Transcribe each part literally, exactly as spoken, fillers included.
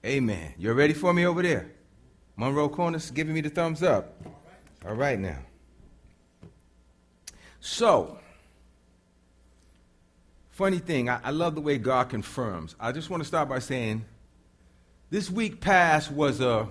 Amen. You're ready for me over there? Monroe Corners giving me the thumbs up. All right now. So, funny thing, I, I love the way God confirms. I just want to start by saying, this week past was a,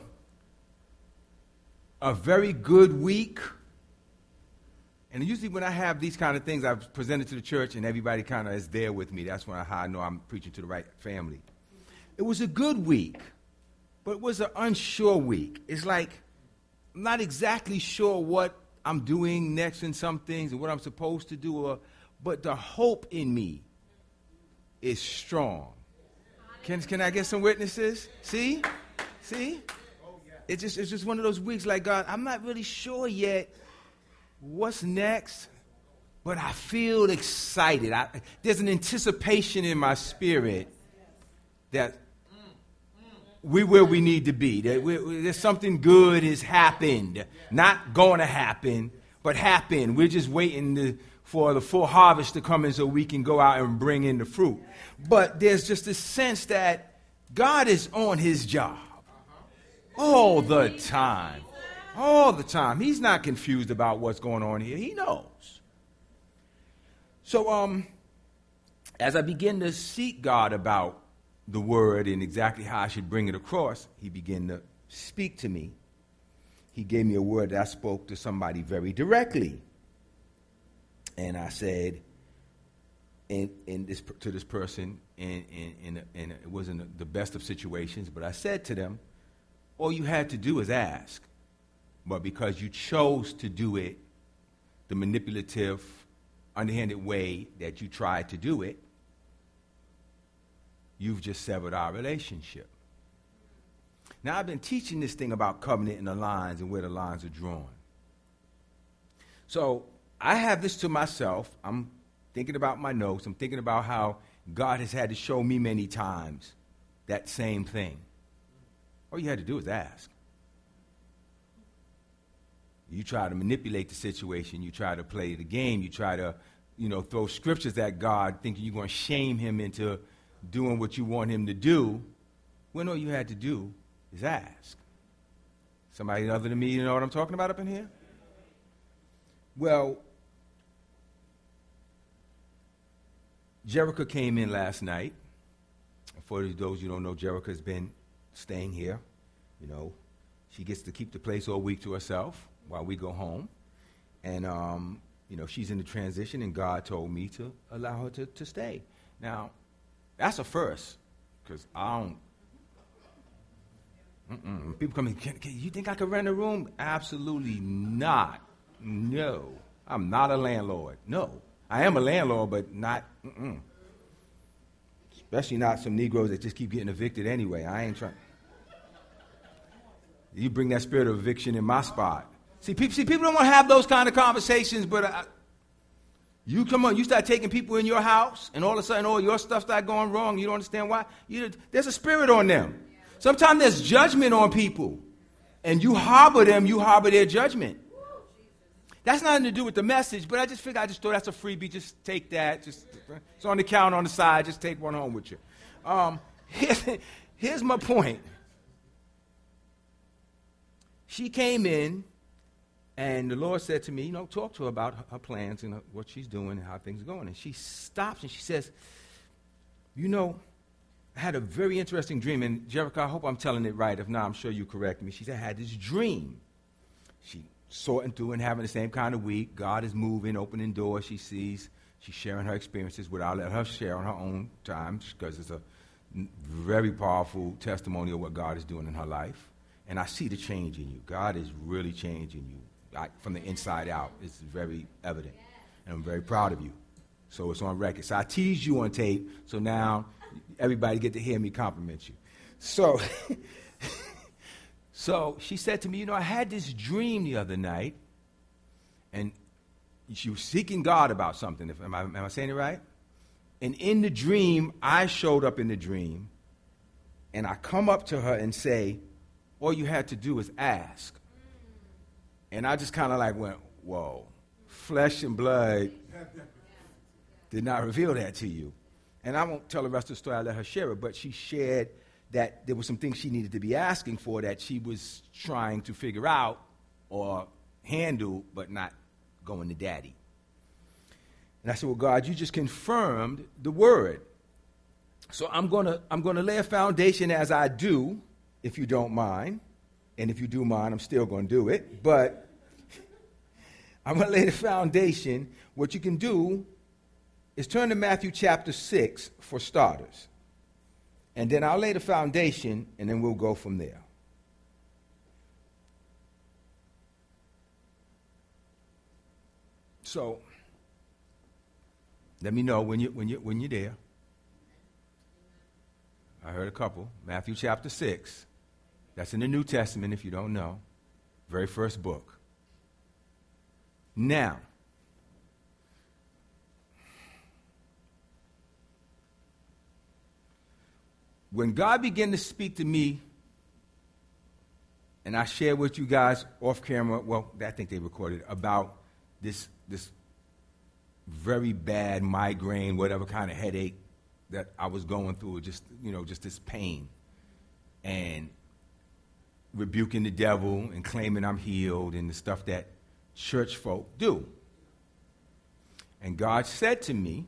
a very good week. And usually when I have these kind of things, I've presented to the church and everybody kind of is there with me. That's when I, how I know I'm preaching to the right family. It was a good week, but it was an unsure week. It's like I'm not exactly sure what I'm doing next in some things and what I'm supposed to do, or, but the hope in me is strong. Can, can I get some witnesses? See? See? It's just, it's just one of those weeks like, God, I'm not really sure yet what's next, but I feel excited. I, there's an anticipation in my spirit that we're where we need to be. That we, there's something good has happened. Not going to happen, but happened. We're just waiting to, for the full harvest to come in so we can go out and bring in the fruit. But there's just this sense that God is on his job all the time. All the time. He's not confused about what's going on here. He knows. So um, as I begin to seek God about the word and exactly how I should bring it across, he began to speak to me. He gave me a word that I spoke to somebody very directly. And I said in, in this, to this person, in, in, in, in it wasn't the best of situations, but I said to them, all you had to do is ask. But because you chose to do it the manipulative, underhanded way that you tried to do it, you've just severed our relationship. Now, I've been teaching this thing about covenant and the lines and where the lines are drawn. So I have this to myself. I'm thinking about my notes. I'm thinking about how God has had to show me many times that same thing. All you had to do is ask. You try to manipulate the situation. You try to play the game. You try to, you know, throw scriptures at God thinking you're going to shame him into doing what you want him to do, when all you had to do is ask. Somebody other than me, you know what I'm talking about up in here? Well, Jerica came in last night. For those who don't know, Jerica's been staying here. You know, she gets to keep the place all week to herself while we go home. And, um, you know, she's in the transition, and God told me to allow her to, to stay. Now, that's a first, because I don't, mm-mm. People come in, can, can, you think I could rent a room? Absolutely not. No. I'm not a landlord. No. I am a landlord, but not, mm-mm. Especially not some Negroes that just keep getting evicted anyway. I ain't trying. You bring that spirit of eviction in my spot. See, people, see, people don't want to have those kind of conversations, but I, you come on, you start taking people in your house, and all of a sudden all your stuff start going wrong. You don't understand why? You, there's a spirit on them. Sometimes there's judgment on people, and you harbor them, you harbor their judgment. That's nothing to do with the message, but I just figured I just thought that's a freebie. Just take that. Just it's on the counter on the side. Just take one home with you. Um, here's, here's my point. She came in, and the Lord said to me, you know, talk to her about her, her plans and her, what she's doing and how things are going. And she stops and she says, you know, I had a very interesting dream. And Jerica, I hope I'm telling it right. If not, I'm sure you correct me. She said, I had this dream. She sorting through and having the same kind of week. God is moving, opening doors. She sees, she's sharing her experiences with I'll let her share on her own time, because it's a very powerful testimony of what God is doing in her life. And I see the change in you. God is really changing you. I, from the inside out. It's very evident. And I'm very proud of you. So it's on record. So I teased you on tape, so now everybody get to hear me compliment you. So, so she said to me, you know, I had this dream the other night, and she was seeking God about something. If, am I, am I saying it right? And in the dream, I showed up in the dream, and I come up to her and say, all you had to do is ask. And I just kind of like went, whoa, flesh and blood did not reveal that to you. And I won't tell the rest of the story, I let her share it, but she shared that there were some things she needed to be asking for that she was trying to figure out or handle, but not going to daddy. And I said, well, God, you just confirmed the word. So I'm going to I'm going to lay a foundation as I do, if you don't mind. And if you do mind, I'm still going to do it. But I'm going to lay the foundation. What you can do is turn to Matthew chapter six for starters. And then I'll lay the foundation, and then we'll go from there. So, let me know when you when you when you're there. I heard a couple. Matthew chapter six. That's in the New Testament if you don't know. Very first book. Now, when God began to speak to me, and I shared with you guys off camera, well, I think they recorded it, about this this very bad migraine, whatever kind of headache that I was going through, just, you know, just this pain. And rebuking the devil and claiming I'm healed and the stuff that church folk do. And God said to me,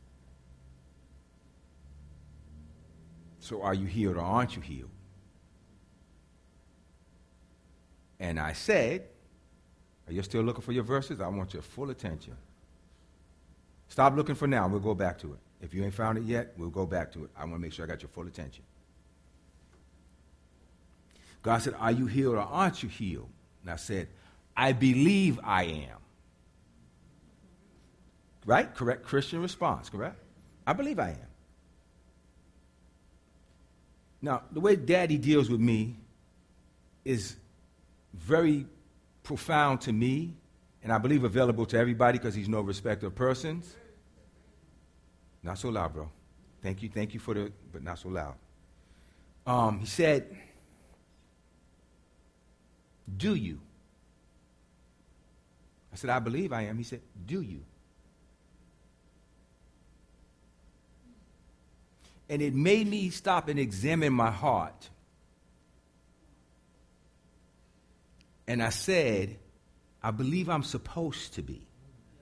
so are you healed or aren't you healed? And I said, are you still looking for your verses? I want your full attention. Stop looking for now. We'll go back to it. If you ain't found it yet, we'll go back to it. I want to make sure I got your full attention. God said, are you healed or aren't you healed? And I said, I believe I am. Right? Correct Christian response, correct? I believe I am. Now, the way Daddy deals with me is very profound to me, and I believe available to everybody because he's no respecter of persons. Not so loud, bro. Thank you, thank you for the, but not so loud. Um, he said, do you? I said, I believe I am. He said, do you? And it made me stop and examine my heart. And I said, I believe I'm supposed to be.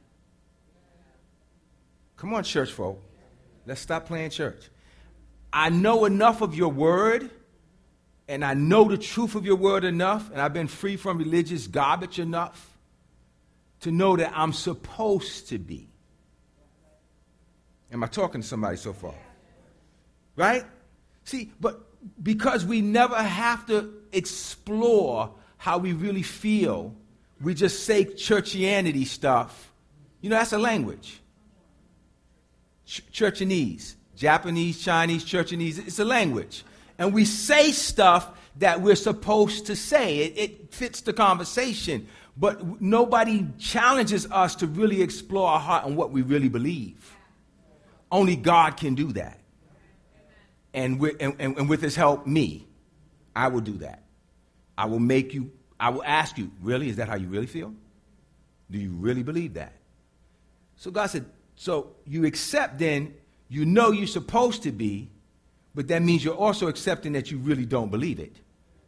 Come on, church folk. Let's stop playing church. I know enough of your word, and I know the truth of your word enough, and I've been free from religious garbage enough to know that I'm supposed to be. Am I talking to somebody so far? Right? See, but because we never have to explore how we really feel, we just say churchianity stuff. You know, that's a language. Ch- Churchanese, Japanese, Chinese, Churchanese, it's a language. And we say stuff that we're supposed to say. It, it fits the conversation. But nobody challenges us to really explore our heart and what we really believe. Only God can do that. And with, and, and with his help, me, I will do that. I will make you, I will ask you, really? Is that how you really feel? Do you really believe that? So God said, so you accept then, you know you're supposed to be, but that means you're also accepting that you really don't believe it.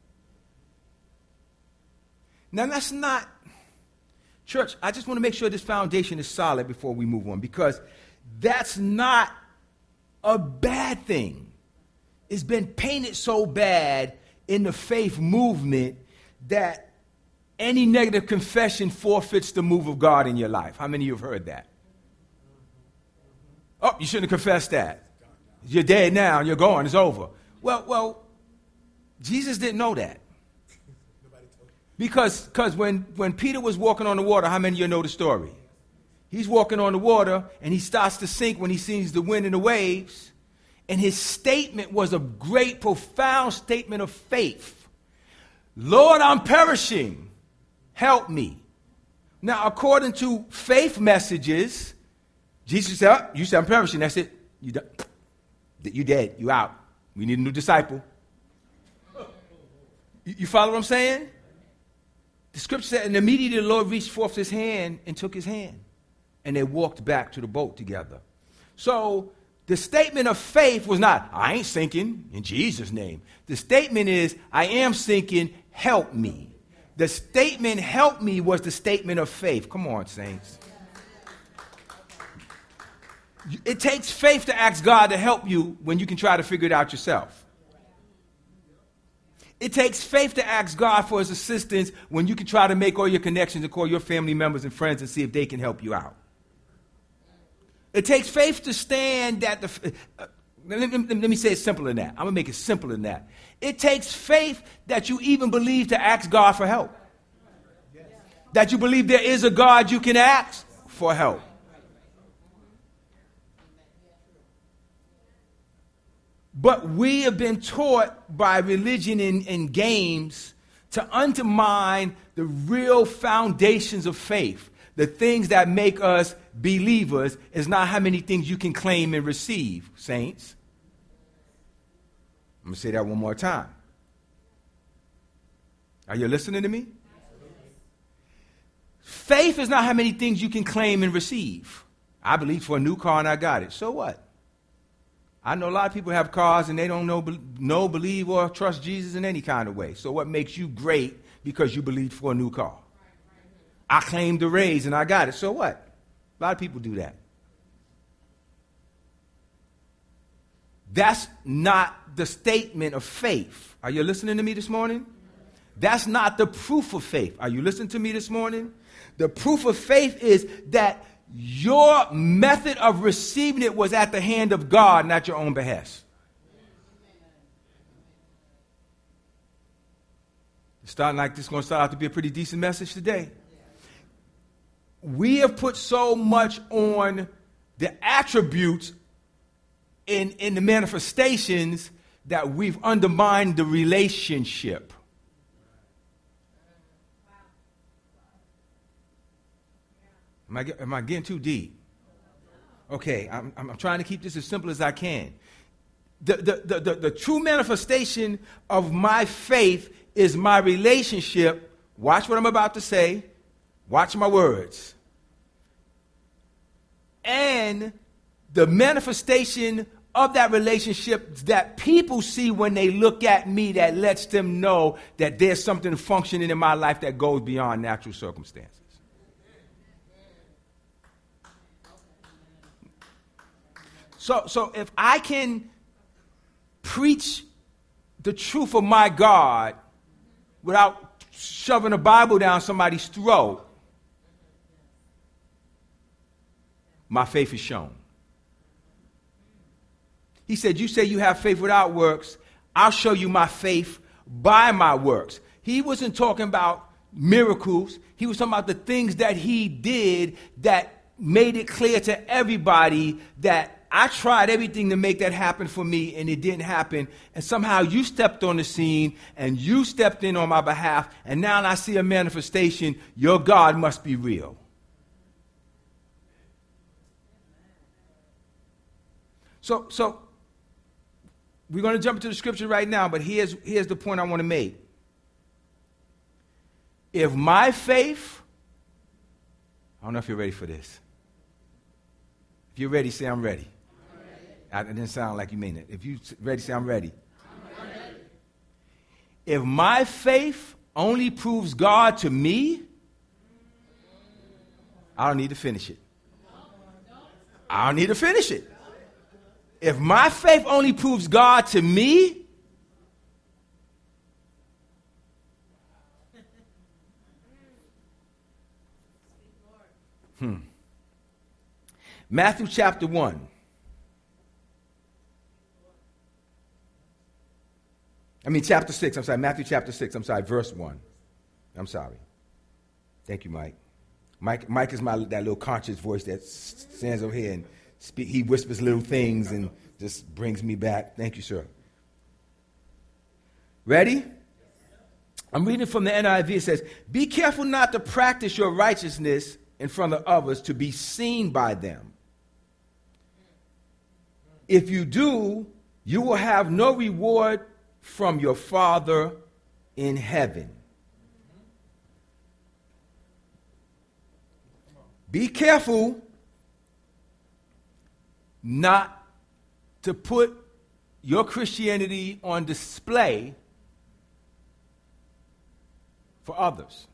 Now that's not, church, I just want to make sure this foundation is solid before we move on, because that's not a bad thing. It's been painted so bad in the faith movement that any negative confession forfeits the move of God in your life. How many of you have heard that? Oh, you shouldn't have confessed that. You're dead now, you're gone, it's over. Well, well, Jesus didn't know that. Because because when, when Peter was walking on the water, how many of you know the story? He's walking on the water, and he starts to sink when he sees the wind and the waves. And his statement was a great, profound statement of faith. Lord, I'm perishing. Help me. Now, according to faith messages, Jesus said, oh, you said I'm perishing. That's it. You done. You dead. You out. We need a new disciple. You, you follow what I'm saying? The scripture said, and immediately the Lord reached forth his hand and took his hand. And they walked back to the boat together. So The statement of faith was not, I ain't sinking in Jesus' name. The statement is, I am sinking, help me. The statement, help me, was the statement of faith. Come on, saints. It takes faith to ask God to help you when you can try to figure it out yourself. It takes faith to ask God for his assistance when you can try to make all your connections and call your family members and friends and see if they can help you out. It takes faith to stand at the... Uh, let, let, let me say it simpler than that. I'm going to make it simpler than that. It takes faith that you even believe to ask God for help. That you believe there is a God you can ask for help. But we have been taught by religion and, and games to undermine the real foundations of faith. The things that make us believers is not how many things you can claim and receive, saints. I'm going to say that one more time. Are you listening to me? Faith is not how many things you can claim and receive. I believe for a new car and I got it. So what? I know a lot of people have cars and they don't know, know, believe, or trust Jesus in any kind of way. So what makes you great because you believe for a new car? I claimed the raise and I got it. So what? A lot of people do that. That's not the statement of faith. Are you listening to me this morning? That's not the proof of faith. Are you listening to me this morning? The proof of faith is that your method of receiving it was at the hand of God, not your own behest. It's starting like this is going to start out to be a pretty decent message today. We have put so much on the attributes in, in the manifestations that we've undermined the relationship. Am I, am I getting too deep? Okay, I'm, I'm trying to keep this as simple as I can. The, the, the, the, the true manifestation of my faith is my relationship. Watch what I'm about to say. Watch my words. And the manifestation of that relationship that people see when they look at me that lets them know that there's something functioning in my life that goes beyond natural circumstances. So, so if I can preach the truth of my God without shoving a Bible down somebody's throat, my faith is shown. He said, you say you have faith without works. I'll show you my faith by my works. He wasn't talking about miracles. He was talking about the things that he did that made it clear to everybody that I tried everything to make that happen for me, and it didn't happen. And somehow you stepped on the scene, and you stepped in on my behalf, and now I see a manifestation. Your God must be real. So, so we're going to jump into the scripture right now, but here's, here's the point I want to make. If my faith, I don't know if you're ready for this. If you're ready, say I'm ready. It didn't sound like you mean it. If you're ready, say I'm ready. I'm ready. If my faith only proves God to me, I don't need to finish it. I don't need to finish it. If my faith only proves God to me, hmm. Matthew chapter one. I mean, chapter six, I'm sorry, Matthew chapter six, I'm sorry, verse one. I'm sorry. Thank you, Mike. Mike, Mike is my that little conscious voice that stands over here and speak, he whispers little things and just brings me back. Thank you, sir. Ready? I'm reading from the N I V. It says, be careful not to practice your righteousness in front of others to be seen by them. If you do, you will have no reward from your Father in heaven. Be careful not to put your Christianity on display for others.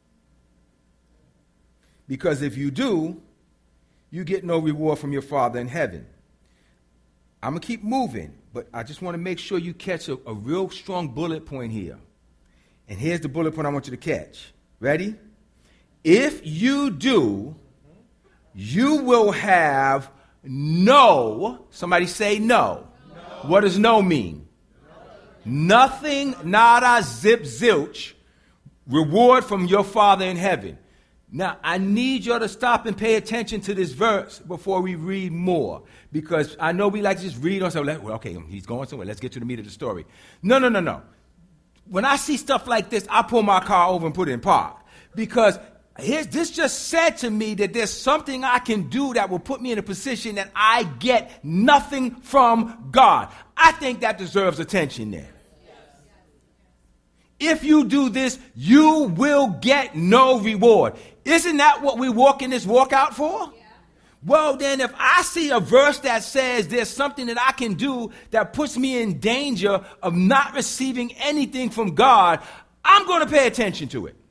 Because if you do, you get no reward from your Father in heaven. I'm going to keep moving, but I just want to make sure you catch a, a real strong bullet point here. And here's the bullet point I want you to catch. Ready? If you do, you will have no, somebody say no. No. What does no mean? No. Nothing, nada, zip, zilch, reward from your Father in heaven. Now, I need you to stop and pay attention to this verse before we read more. Because I know we like to just read on something. Well, okay, he's going somewhere. Let's get to the meat of the story. No, no, no, no. When I see stuff like this, I pull my car over and put it in park. Because here's, this just said to me that there's something I can do that will put me in a position that I get nothing from God. I think that deserves attention there. If you do this, you will get no reward. Isn't that what we walk in this walk out for? Yeah. Well, then if I see a verse that says there's something that I can do that puts me in danger of not receiving anything from God, I'm going to pay attention to it.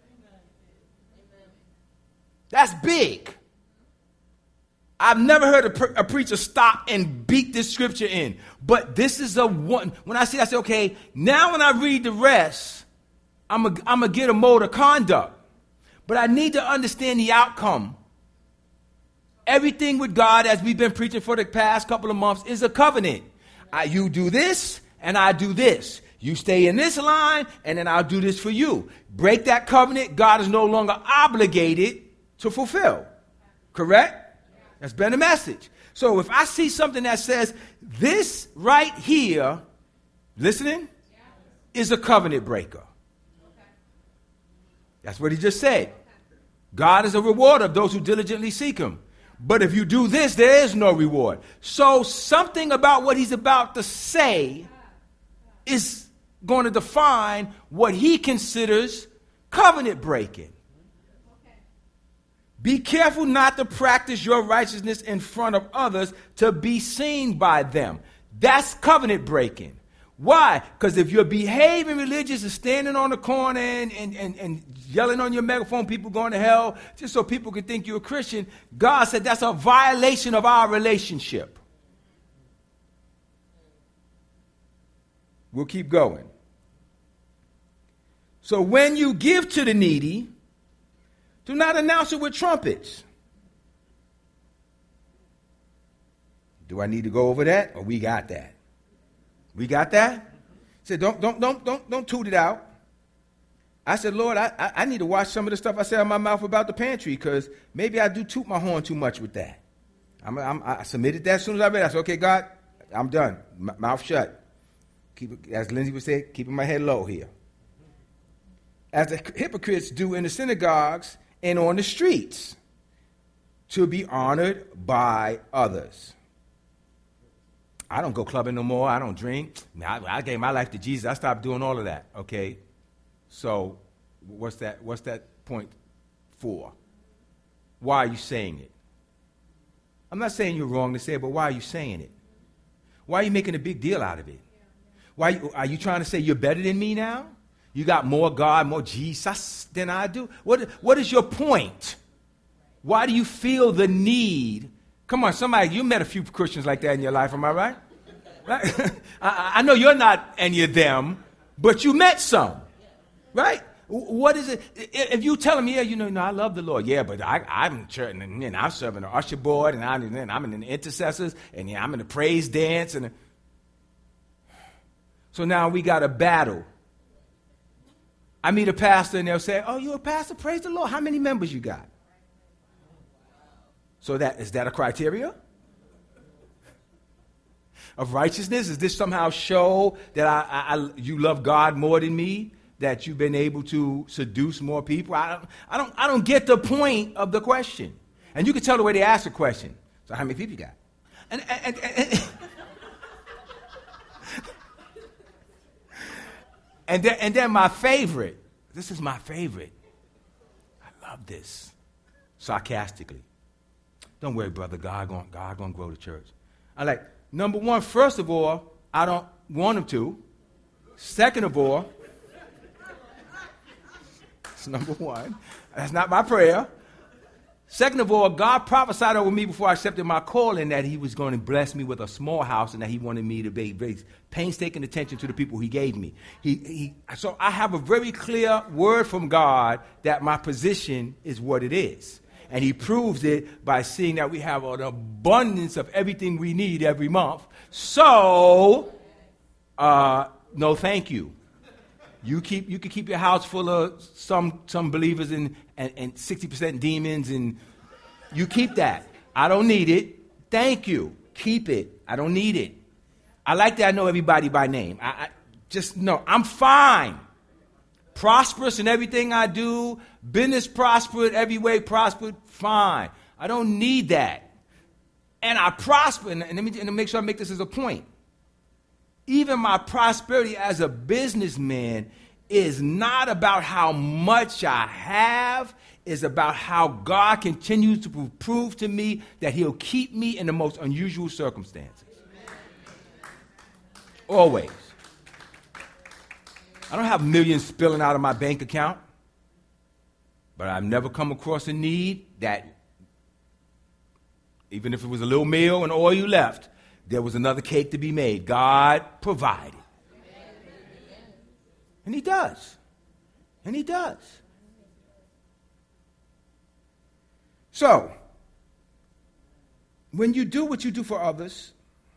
That's big. I've never heard a, pre- a preacher stop and beat this scripture in. But this is a one. When I see, I say, okay, now when I read the rest, I'm going I'm to get a mode of conduct. But I need to understand the outcome. Everything with God, as we've been preaching for the past couple of months, is a covenant. I, you do this, and I do this. You stay in this line, and then I'll do this for you. Break that covenant, God is no longer obligated to fulfill. Correct? That's been the message. So if I see something that says this right here, listening, is a covenant breaker. That's what he just said. God is a rewarder of those who diligently seek him. But if you do this, there is no reward. So something about what he's about to say is going to define what he considers covenant breaking. Be careful not to practice your righteousness in front of others to be seen by them. That's covenant breaking. Why? Because if you're behaving religious and standing on the corner and, and, and, and yelling on your megaphone, people going to hell, just so people can think you're a Christian, God said that's a violation of our relationship. We'll keep going. So when you give to the needy, do not announce it with trumpets. Do I need to go over that? Or we got that? We got that? Said, don't, don't, don't, don't, don't toot it out. I said, Lord, I, I, I need to watch some of the stuff I say out of my mouth about the pantry, because maybe I do toot my horn too much with that. I'm, I'm, I submitted that as soon as I read it. I said, okay, God, I'm done. M- mouth shut. Keep it, as Lindsay would say, keeping my head low here. As the hypocrites do in the synagogues and on the streets, to be honored by others. I don't go clubbing no more. I don't drink. I, I gave my life to Jesus. I stopped doing all of that. Okay, so what's that? What's that point for? Why are you saying it? I'm not saying you're wrong to say it, but why are you saying it? Why are you making a big deal out of it? Why you, are you trying to say you're better than me now? You got more God, more Jesus than I do? What, what is your point? Why do you feel the need? Come on, somebody, you met a few Christians like that in your life, am I right? Right? I, I know you're not any of them, but you met some, right? What is it? If you tell them, yeah, you know, no, I love the Lord. Yeah, but I, I'm in church, and, and I'm serving the usher board, and, I, and I'm in the intercessors, and yeah, I'm in the praise dance. and So now we got a battle. I meet a pastor, and they'll say, oh, you're a pastor? Praise the Lord. How many members you got? So that is that a criteria of righteousness? Does this somehow show that I, I, I, you love God more than me? That you've been able to seduce more people? I don't, I don't, I don't get the point of the question. And you can tell the way they ask the question. So how many people you got? And and, and, and, and, then, and then my favorite. This is my favorite. I love this. Sarcastically. Don't worry, brother. God going God going to grow the church. I like, Number one, first of all, I don't want him to. Second of all, that's number one. That's not my prayer. Second of all, God prophesied over me before I accepted my calling that he was going to bless me with a small house and that he wanted me to pay very painstaking attention to the people he gave me. He, he, so I have a very clear word from God that my position is what it is. And he proves it by seeing that we have an abundance of everything we need every month. So, uh, no thank you. You keep you can keep your house full of some some believers and, and, and sixty percent demons, and you keep that. I don't need it. Thank you. Keep it. I don't need it. I like that I know everybody by name. I, I just no, I'm fine. Prosperous in everything I do, business prospered, every way prospered, fine. I don't need that. And I prosper, and, and let me and make sure I make this as a point. Even my prosperity as a businessman is not about how much I have. It's about how God continues to prove to me that he'll keep me in the most unusual circumstances. Always. I don't have millions spilling out of my bank account, but I've never come across a need that, even if it was a little meal and oil you left, there was another cake to be made. God provided. And he does. And he does. So, when you do what you do for others,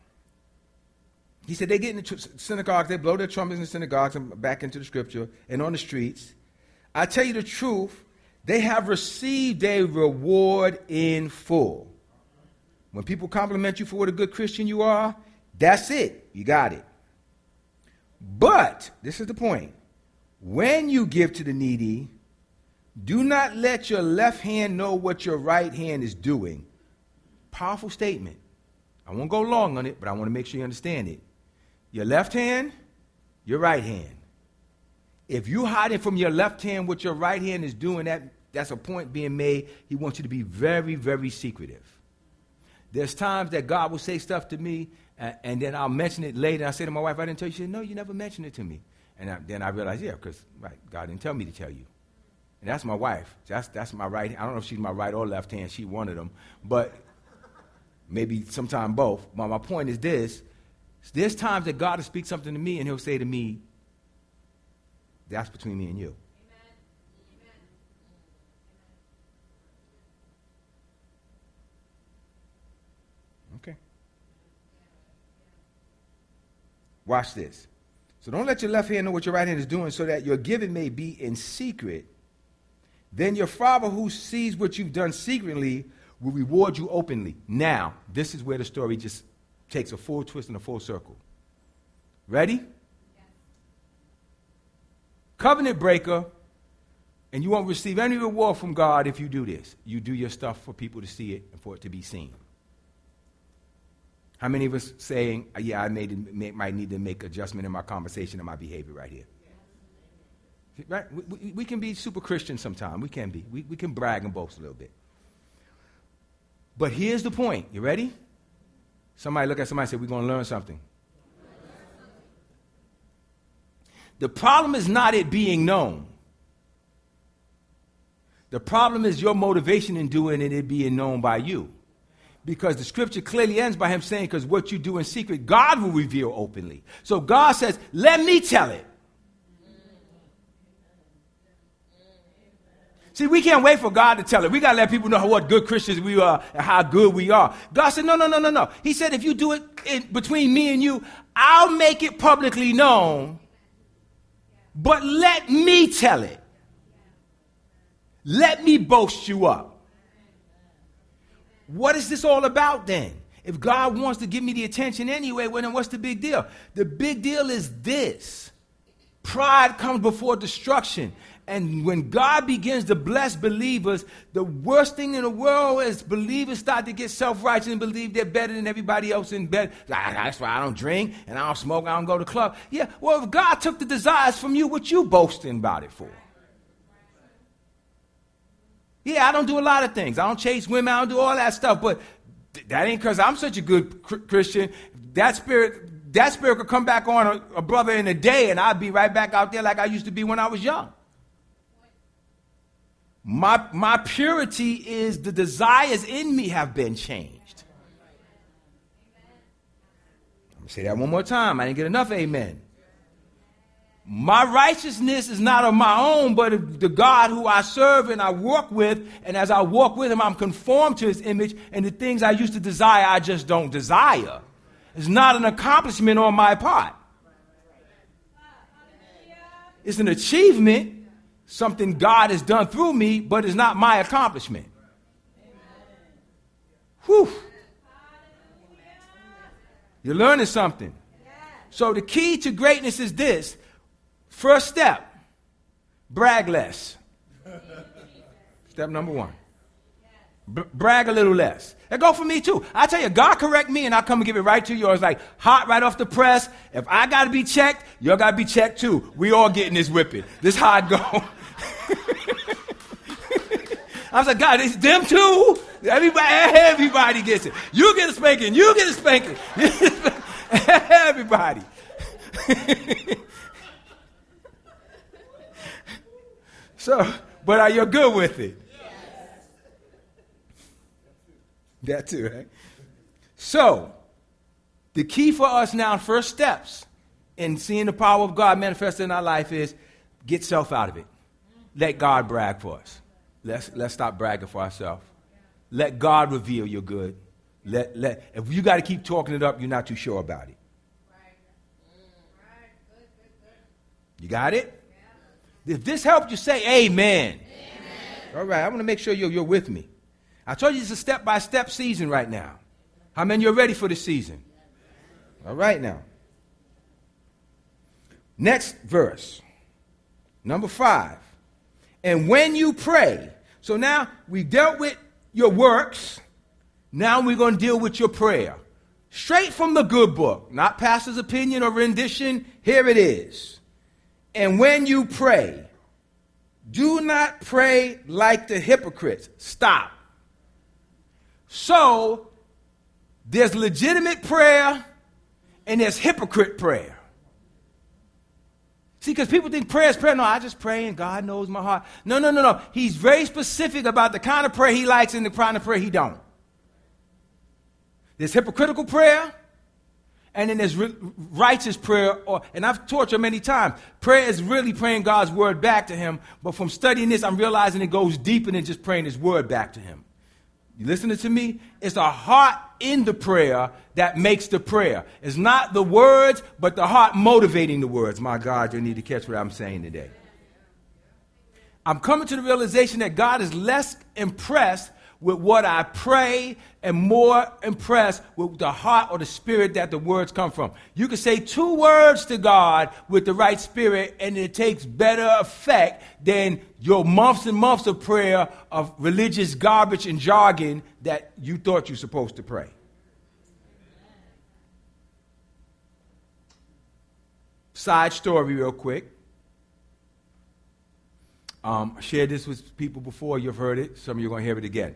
he said they get in the tr- synagogues, they blow their trumpets in the synagogues and back into the scripture and on the streets. I tell you the truth, they have received a reward in full. When people compliment you for what a good Christian you are, that's it. You got it. But, this is the point. When you give to the needy, do not let your left hand know what your right hand is doing. Powerful statement. I won't go long on it, but I want to make sure you understand it. Your left hand, your right hand. If you're hiding from your left hand what your right hand is doing, that, that's a point being made. He wants you to be very, very secretive. There's times that God will say stuff to me, and, and then I'll mention it later. I say to my wife, I didn't tell you. She said, no, you never mentioned it to me. And I, then I realized, yeah, because right, God didn't tell me to tell you. And that's my wife. That's that's my right. I don't know if she's my right or left hand. She one of them. But maybe sometime both. But my point is this. There's times that God will speak something to me, and he'll say to me, that's between me and you. Okay. Watch this. So don't let your left hand know what your right hand is doing so that your giving may be in secret. Then your Father who sees what you've done secretly will reward you openly. Now, this is where the story just takes a full twist and a full circle. Ready? Yes. Covenant breaker, and you won't receive any reward from God if you do this. You do your stuff for people to see it and for it to be seen. How many of us saying, yeah, I made, may, might need to make adjustment in my conversation and my behavior right here? Right? We, we, we can be super Christian sometimes. We can be. We, we can brag and boast a little bit. But here's the point. You ready? Somebody look at somebody and say, we're going to learn something. The problem is not it being known. The problem is your motivation in doing it, it being known by you. Because the scripture clearly ends by him saying, because what you do in secret, God will reveal openly. So God says, let me tell it. See, we can't wait for God to tell it. We got to let people know what good Christians we are and how good we are. God said, no, no, no, no, no. He said, if you do it in, between me and you, I'll make it publicly known, but let me tell it. Let me boast you up. What is this all about then? If God wants to give me the attention anyway, well, then what's the big deal? The big deal is this. Pride comes before destruction. And when God begins to bless believers, the worst thing in the world is believers start to get self-righteous and believe they're better than everybody else in bed. That's why I don't drink and I don't smoke, I don't go to the club. Yeah, well, if God took the desires from you, what you boasting about it for? Yeah, I don't do a lot of things. I don't chase women. I don't do all that stuff. But th- that ain't because I'm such a good cr- Christian. that spirit, that spirit could come back on a, a brother in a day, and I'd be right back out there like I used to be when I was young. My, my purity is the desires in me have been changed. I'm going to say that one more time. I didn't get enough amen. My righteousness is not of my own, but of the God who I serve and I walk with. And as I walk with him, I'm conformed to his image. And the things I used to desire, I just don't desire. It's not an accomplishment on my part. It's an achievement. Something God has done through me, but it's not my accomplishment. Whew. You're learning something. So the key to greatness is this. First step, brag less. Step number one. B- brag a little less. That go for me too. I tell you, God correct me and I'll come and give it right to you. Or it's like hot right off the press. If I got to be checked, y'all got to be checked too. We all getting this whipping. This how I go. I was like, God, it's them too. Everybody, everybody gets it. You get a spanking. You get a spanking. Everybody. So, but are you good with it? Yes. That too, right? So, the key for us now, first steps in seeing the power of God manifested in our life is get self out of it. Let God brag for us. Let's let's stop bragging for ourselves. Let God reveal your good. Let let if you got to keep talking it up, you're not too sure about it. You got it? If this helped you, say amen. Amen. All right, I want to make sure you're, you're with me. I told you it's a step-by-step season right now. How many are ready for the season? All right now. Next verse. Number five. And when you pray. So now we dealt with your works. Now we're going to deal with your prayer. Straight from the good book. Not pastor's opinion or rendition. Here it is. And when you pray, do not pray like the hypocrites. Stop. So, there's legitimate prayer and there's hypocrite prayer. See, because people think prayer is prayer. No, I just pray and God knows my heart. No, no, no, no. He's very specific about the kind of prayer he likes and the kind of prayer he don't. There's hypocritical prayer. And then there's re- righteous prayer, or, and I've taught you many times, prayer is really praying God's word back to him, but from studying this, I'm realizing it goes deeper than just praying his word back to him. You listening to me? It's the heart in the prayer that makes the prayer. It's not the words, but the heart motivating the words. My God, you need to catch what I'm saying today. I'm coming to the realization that God is less impressed with what I pray and more impressed with the heart or the spirit that the words come from. You can say two words to God with the right spirit and it takes better effect than your months and months of prayer of religious garbage and jargon that you thought you were supposed to pray. Side story real quick. Um, I shared this with people before. You've heard it. Some of you are going to hear it again.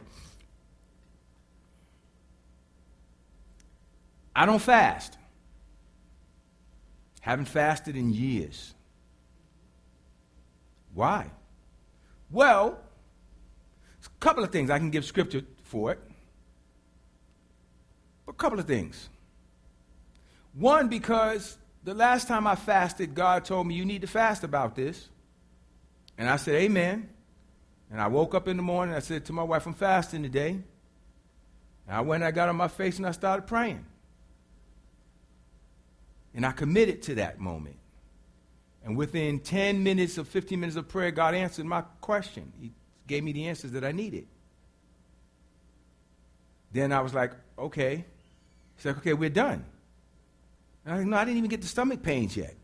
I don't fast. Haven't fasted in years. Why? Well, a couple of things. I can give scripture for it. A couple of things. One, because the last time I fasted, God told me, you need to fast about this. And I said, amen. And I woke up in the morning, I said to my wife, I'm fasting today. And I went and I got on my face and I started praying. And I committed to that moment. And within ten minutes or fifteen minutes of prayer, God answered my question. He gave me the answers that I needed. Then I was like, okay. He's like, okay, we're done. And I was like, no, I didn't even get the stomach pains yet.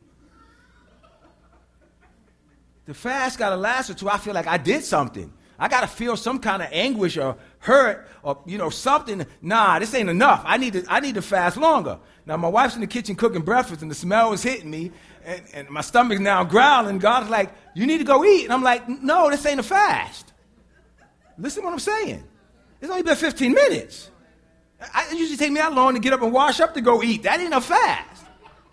The fast got to last or two. I feel like I did something. I got to feel some kind of anguish or hurt or, you know, something. Nah, this ain't enough. I need to, I need to fast longer. Now, my wife's in the kitchen cooking breakfast, and the smell was hitting me, and, and my stomach's now growling. God's like, you need to go eat. And I'm like, no, this ain't a fast. Listen to what I'm saying. It's only been fifteen minutes. I, it usually take me that long to get up and wash up to go eat. That ain't a fast.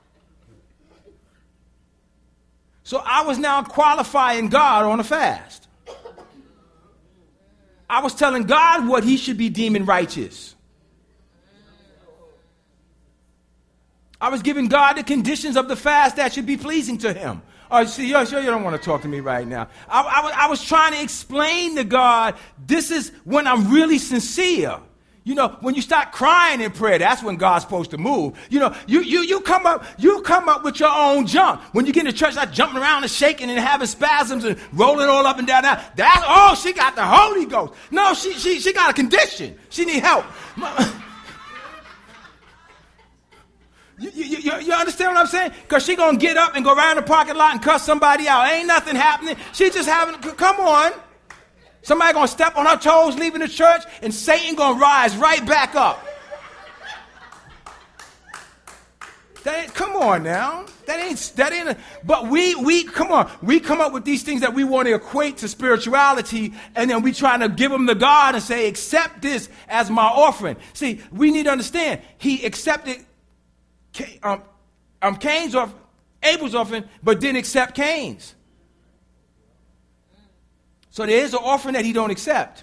So I was now qualifying God on a fast. I was telling God what he should be deeming righteous. I was giving God the conditions of the fast that should be pleasing to him. Oh, see, you sure you don't want to talk to me right now. I, I, was, I was trying to explain to God, this is when I'm really sincere. You know, when you start crying in prayer, that's when God's supposed to move. You know, you you you come up, you come up with your own jump. When you get in the church, start jumping around and shaking and having spasms and rolling all up and down. That's, oh, she got the Holy Ghost. No, she she she got a condition. She need help. You, you, you, you understand what I'm saying? Because she going to get up and go around the parking lot and cuss somebody out. Ain't nothing happening. She just having, come on. Somebody going to step on her toes leaving the church, and Satan going to rise right back up. That ain't, come on now. That ain't, that ain't, a, but we, we, come on. We come up with these things that we want to equate to spirituality, and then we trying to give them to God and say, accept this as my offering. See, we need to understand, he accepted Um, um, Cain's offering, Abel's offering, but didn't accept Cain's. So there is an offering that he don't accept.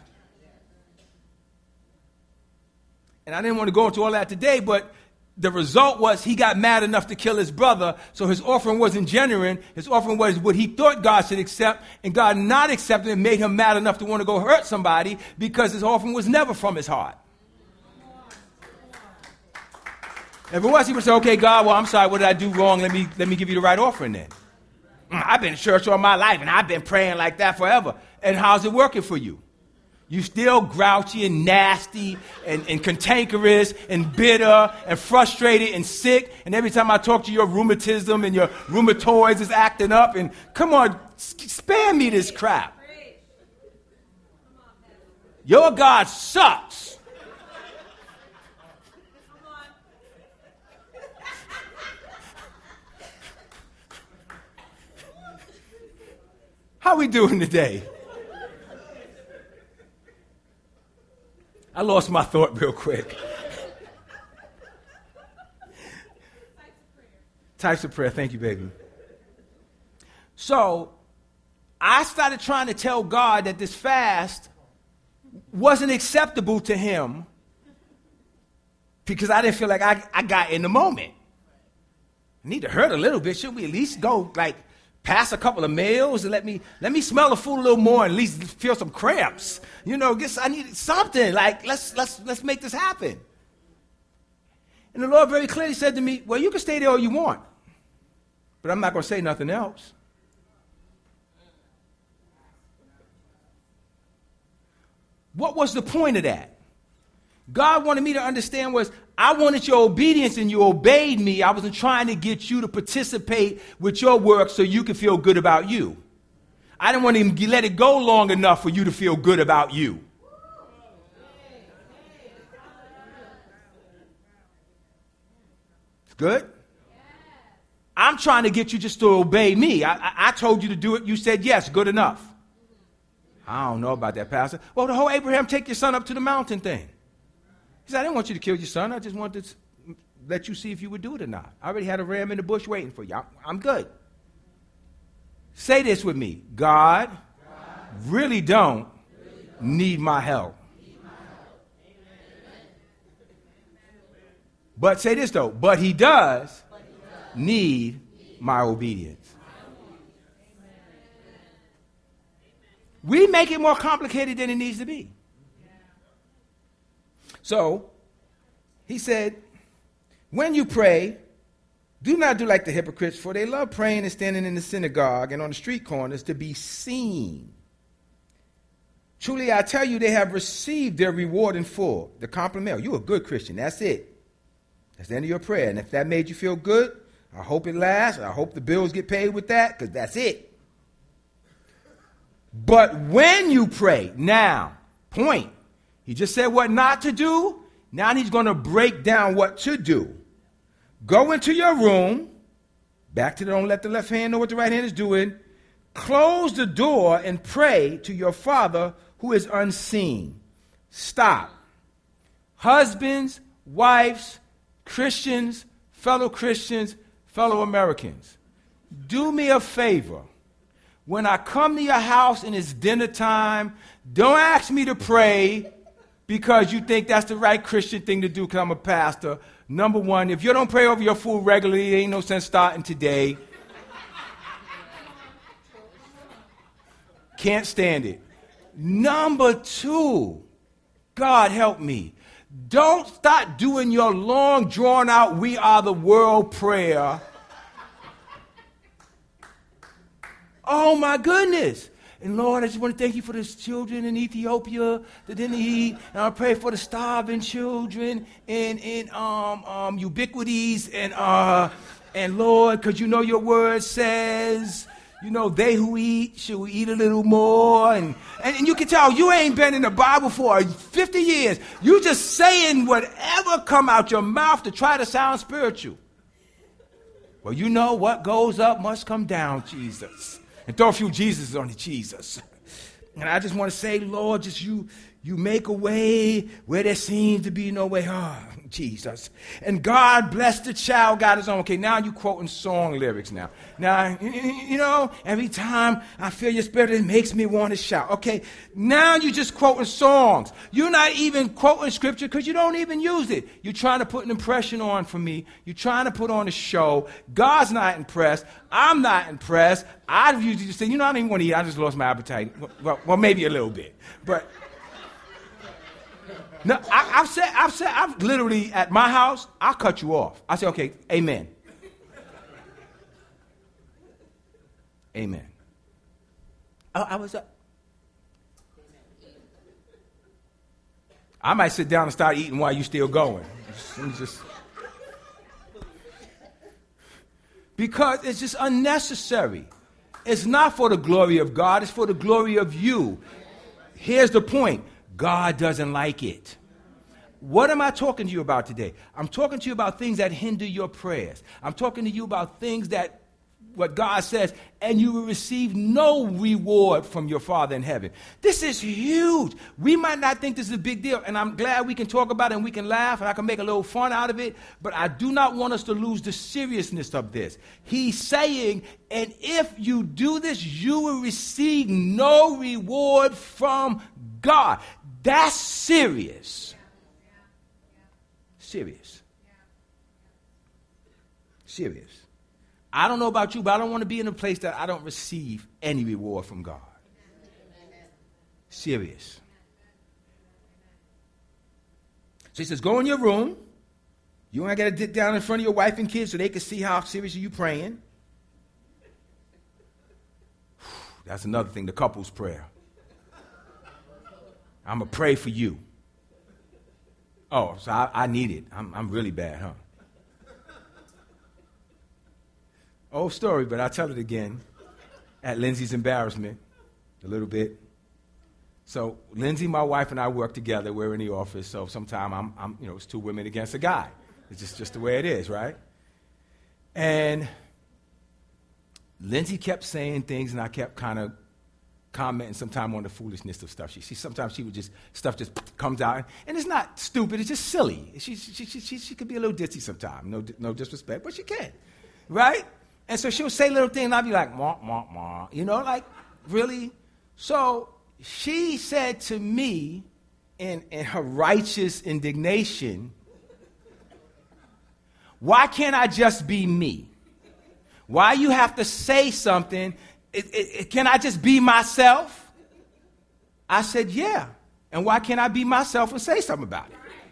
And I didn't want to go into all that today, but the result was he got mad enough to kill his brother, so his offering wasn't genuine. His offering was what he thought God should accept, and God not accepting it made him mad enough to want to go hurt somebody because his offering was never from his heart. If it was, he would say, okay, God, well, I'm sorry, what did I do wrong? Let me let me give you the right offering then. I've been in church all my life, and I've been praying like that forever. And how's it working for you? You still grouchy and nasty and, and cantankerous and bitter and frustrated and sick. And every time I talk to you, your rheumatism and your rheumatoids is acting up. And come on, spare me this crap. Your God sucks. How we doing today? I lost my thought real quick. Types of prayer. Thank you, baby. So, I started trying to tell God that this fast wasn't acceptable to him because I didn't feel like I, I got in the moment. I need to hurt a little bit. Should we at least go, like, pass a couple of meals and let me let me smell the food a little more and at least feel some cramps. You know, guess I need something. Like, let's let's let's make this happen. And the Lord very clearly said to me, well, you can stay there all you want, but I'm not going to say nothing else. What was the point of that? God wanted me to understand was, I wanted your obedience and you obeyed me. I wasn't trying to get you to participate with your work so you could feel good about you. I didn't want to let it go long enough for you to feel good about you. It's good? I'm trying to get you just to obey me. I, I, I told you to do it. You said yes, good enough. I don't know about that, Pastor. Well, the whole Abraham, take your son up to the mountain thing. He said, I didn't want you to kill your son. I just wanted to let you see if you would do it or not. I already had a ram in the bush waiting for you. I'm, I'm good. Say this with me. God, God really don't, really don't need my help. Need my help. But say this, though. But he does, but he does need, need my obedience. My we make it more complicated than it needs to be. So, he said, when you pray, do not do like the hypocrites, for they love praying and standing in the synagogue and on the street corners to be seen. Truly, I tell you, they have received their reward in full. The compliment, you're a good Christian. That's it. That's the end of your prayer. And if that made you feel good, I hope it lasts. I hope the bills get paid with that, because that's it. But when you pray, now, point. He just said what not to do. Now he's going to break down what to do. Go into your room. Back to the don't let the left hand know what the right hand is doing. Close the door and pray to your Father who is unseen. Stop. Husbands, wives, Christians, fellow Christians, fellow Americans, do me a favor. When I come to your house and it's dinner time, don't ask me to pray because you think that's the right Christian thing to do because I'm a pastor. Number one, if you don't pray over your food regularly, there ain't no sense starting today. Can't stand it. Number two, God help me. Don't start doing your long, drawn-out, we are the world prayer. Oh, my goodness. And Lord, I just want to thank you for these children in Ethiopia that didn't eat. And I pray for the starving children in, in um, um, Ubiquities. And, uh, and Lord, because you know your word says, you know, they who eat should eat a little more. And, and, and you can tell you ain't been in the Bible for fifty years. You just saying whatever come out your mouth to try to sound spiritual. Well, you know what goes up must come down, Jesus. And throw a few Jesuses on the Jesus. And I just want to say, Lord, just you, you make a way where there seems to be no way. Oh, Jesus. And God bless the child, got his own. Okay, now you quoting song lyrics now. Now, you know, every time I feel your spirit, it makes me want to shout. Okay, now you're just quoting songs. You're not even quoting scripture because you don't even use it. You're trying to put an impression on for me. You're trying to put on a show. God's not impressed. I'm not impressed. I usually just say, you know, I don't even want to eat. I just lost my appetite. Well, well maybe a little bit. But no, I, I've said, I've said, I've literally, at my house, I'll cut you off. I say, okay, amen. Amen. I, I was, uh, I might sit down and start eating while you're still going. It's just, because it's just unnecessary. It's not for the glory of God, it's for the glory of you. Here's the point. God doesn't like it. What am I talking to you about today? I'm talking to you about things that hinder your prayers. I'm talking to you about things that, what God says, and you will receive no reward from your Father in heaven. This is huge. We might not think this is a big deal, and I'm glad we can talk about it and we can laugh and I can make a little fun out of it, but I do not want us to lose the seriousness of this. He's saying, and if you do this, you will receive no reward from God. That's serious. Serious. Serious. I don't know about you, but I don't want to be in a place that I don't receive any reward from God. Serious. So he says, go in your room. You ain't got to sit down in front of your wife and kids so they can see how seriously you praying. That's another thing, the couple's prayer. I'm going to pray for you. Oh, so I, I need it. I'm, I'm really bad, huh? Old story, but I'll tell it again at Lindsay's embarrassment a little bit. So Lindsay, my wife, and I work together. We're in the office, so sometime I'm, I'm, you know, it's two women against a guy. It's just, just the way it is, right? And Lindsay kept saying things, and I kept kind of commenting sometime on the foolishness of stuff. She, she sometimes she would just stuff just comes out, and it's not stupid. It's just silly. She she she she, she could be a little ditzy sometimes. No no disrespect, but she can, right? And so she would say little things, and I'd be like, "Mwah mwah mwah," you know, like really. So she said to me, in in her righteous indignation, "Why can't I just be me? Why you have to say something? It, it, it, can I just be myself?" I said, yeah. And why can't I be myself and say something about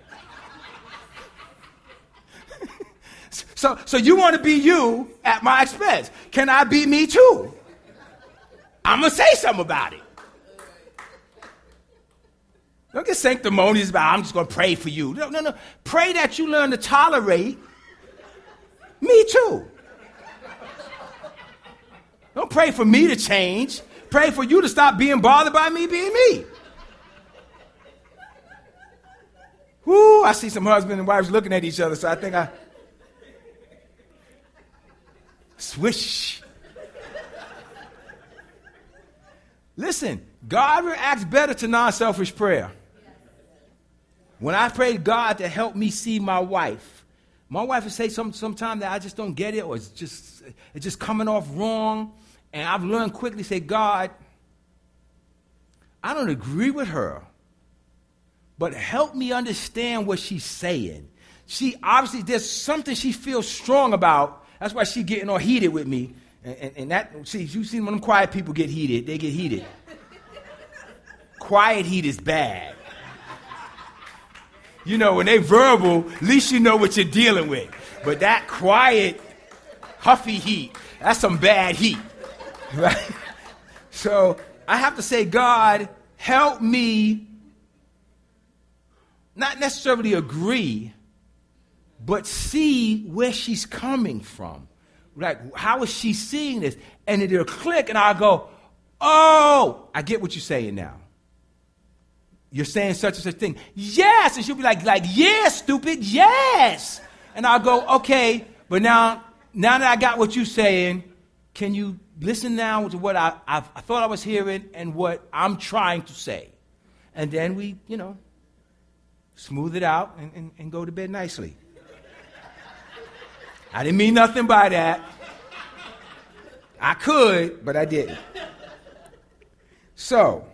it? so, so you want to be you at my expense. Can I be me too? I'm going to say something about it. Don't get sanctimonious about, I'm just going to pray for you. No, no, no. Pray that you learn to tolerate me too. Don't pray for me to change. Pray for you to stop being bothered by me being me. Whoo, I see some husbands and wives looking at each other, so I think I... Swish. Listen, God reacts better to non-selfish prayer. When I prayed God to help me see my wife, my wife would say some sometimes that I just don't get it, or it's just it's just coming off wrong. And I've learned quickly to say, God, I don't agree with her, but help me understand what she's saying. She obviously, there's something she feels strong about. That's why she's getting all heated with me. And, and, and that, see, you've seen when them quiet people get heated, they get heated. Quiet heat is bad. You know, when they verbal, at least you know what you're dealing with. But that quiet, huffy heat, that's some bad heat. Right? So I have to say, God, help me not necessarily agree, but see where she's coming from. Like, how is she seeing this? And it'll click, and I'll go, oh, I get what you're saying now. You're saying such and such thing. Yes. And she'll be like, like, yeah, stupid, yes. And I'll go, okay, but now, now that I got what you're saying, can you listen now to what I, I, I thought I was hearing and what I'm trying to say? And then we, you know, smooth it out and, and, and go to bed nicely. I didn't mean nothing by that. I could, but I didn't. So,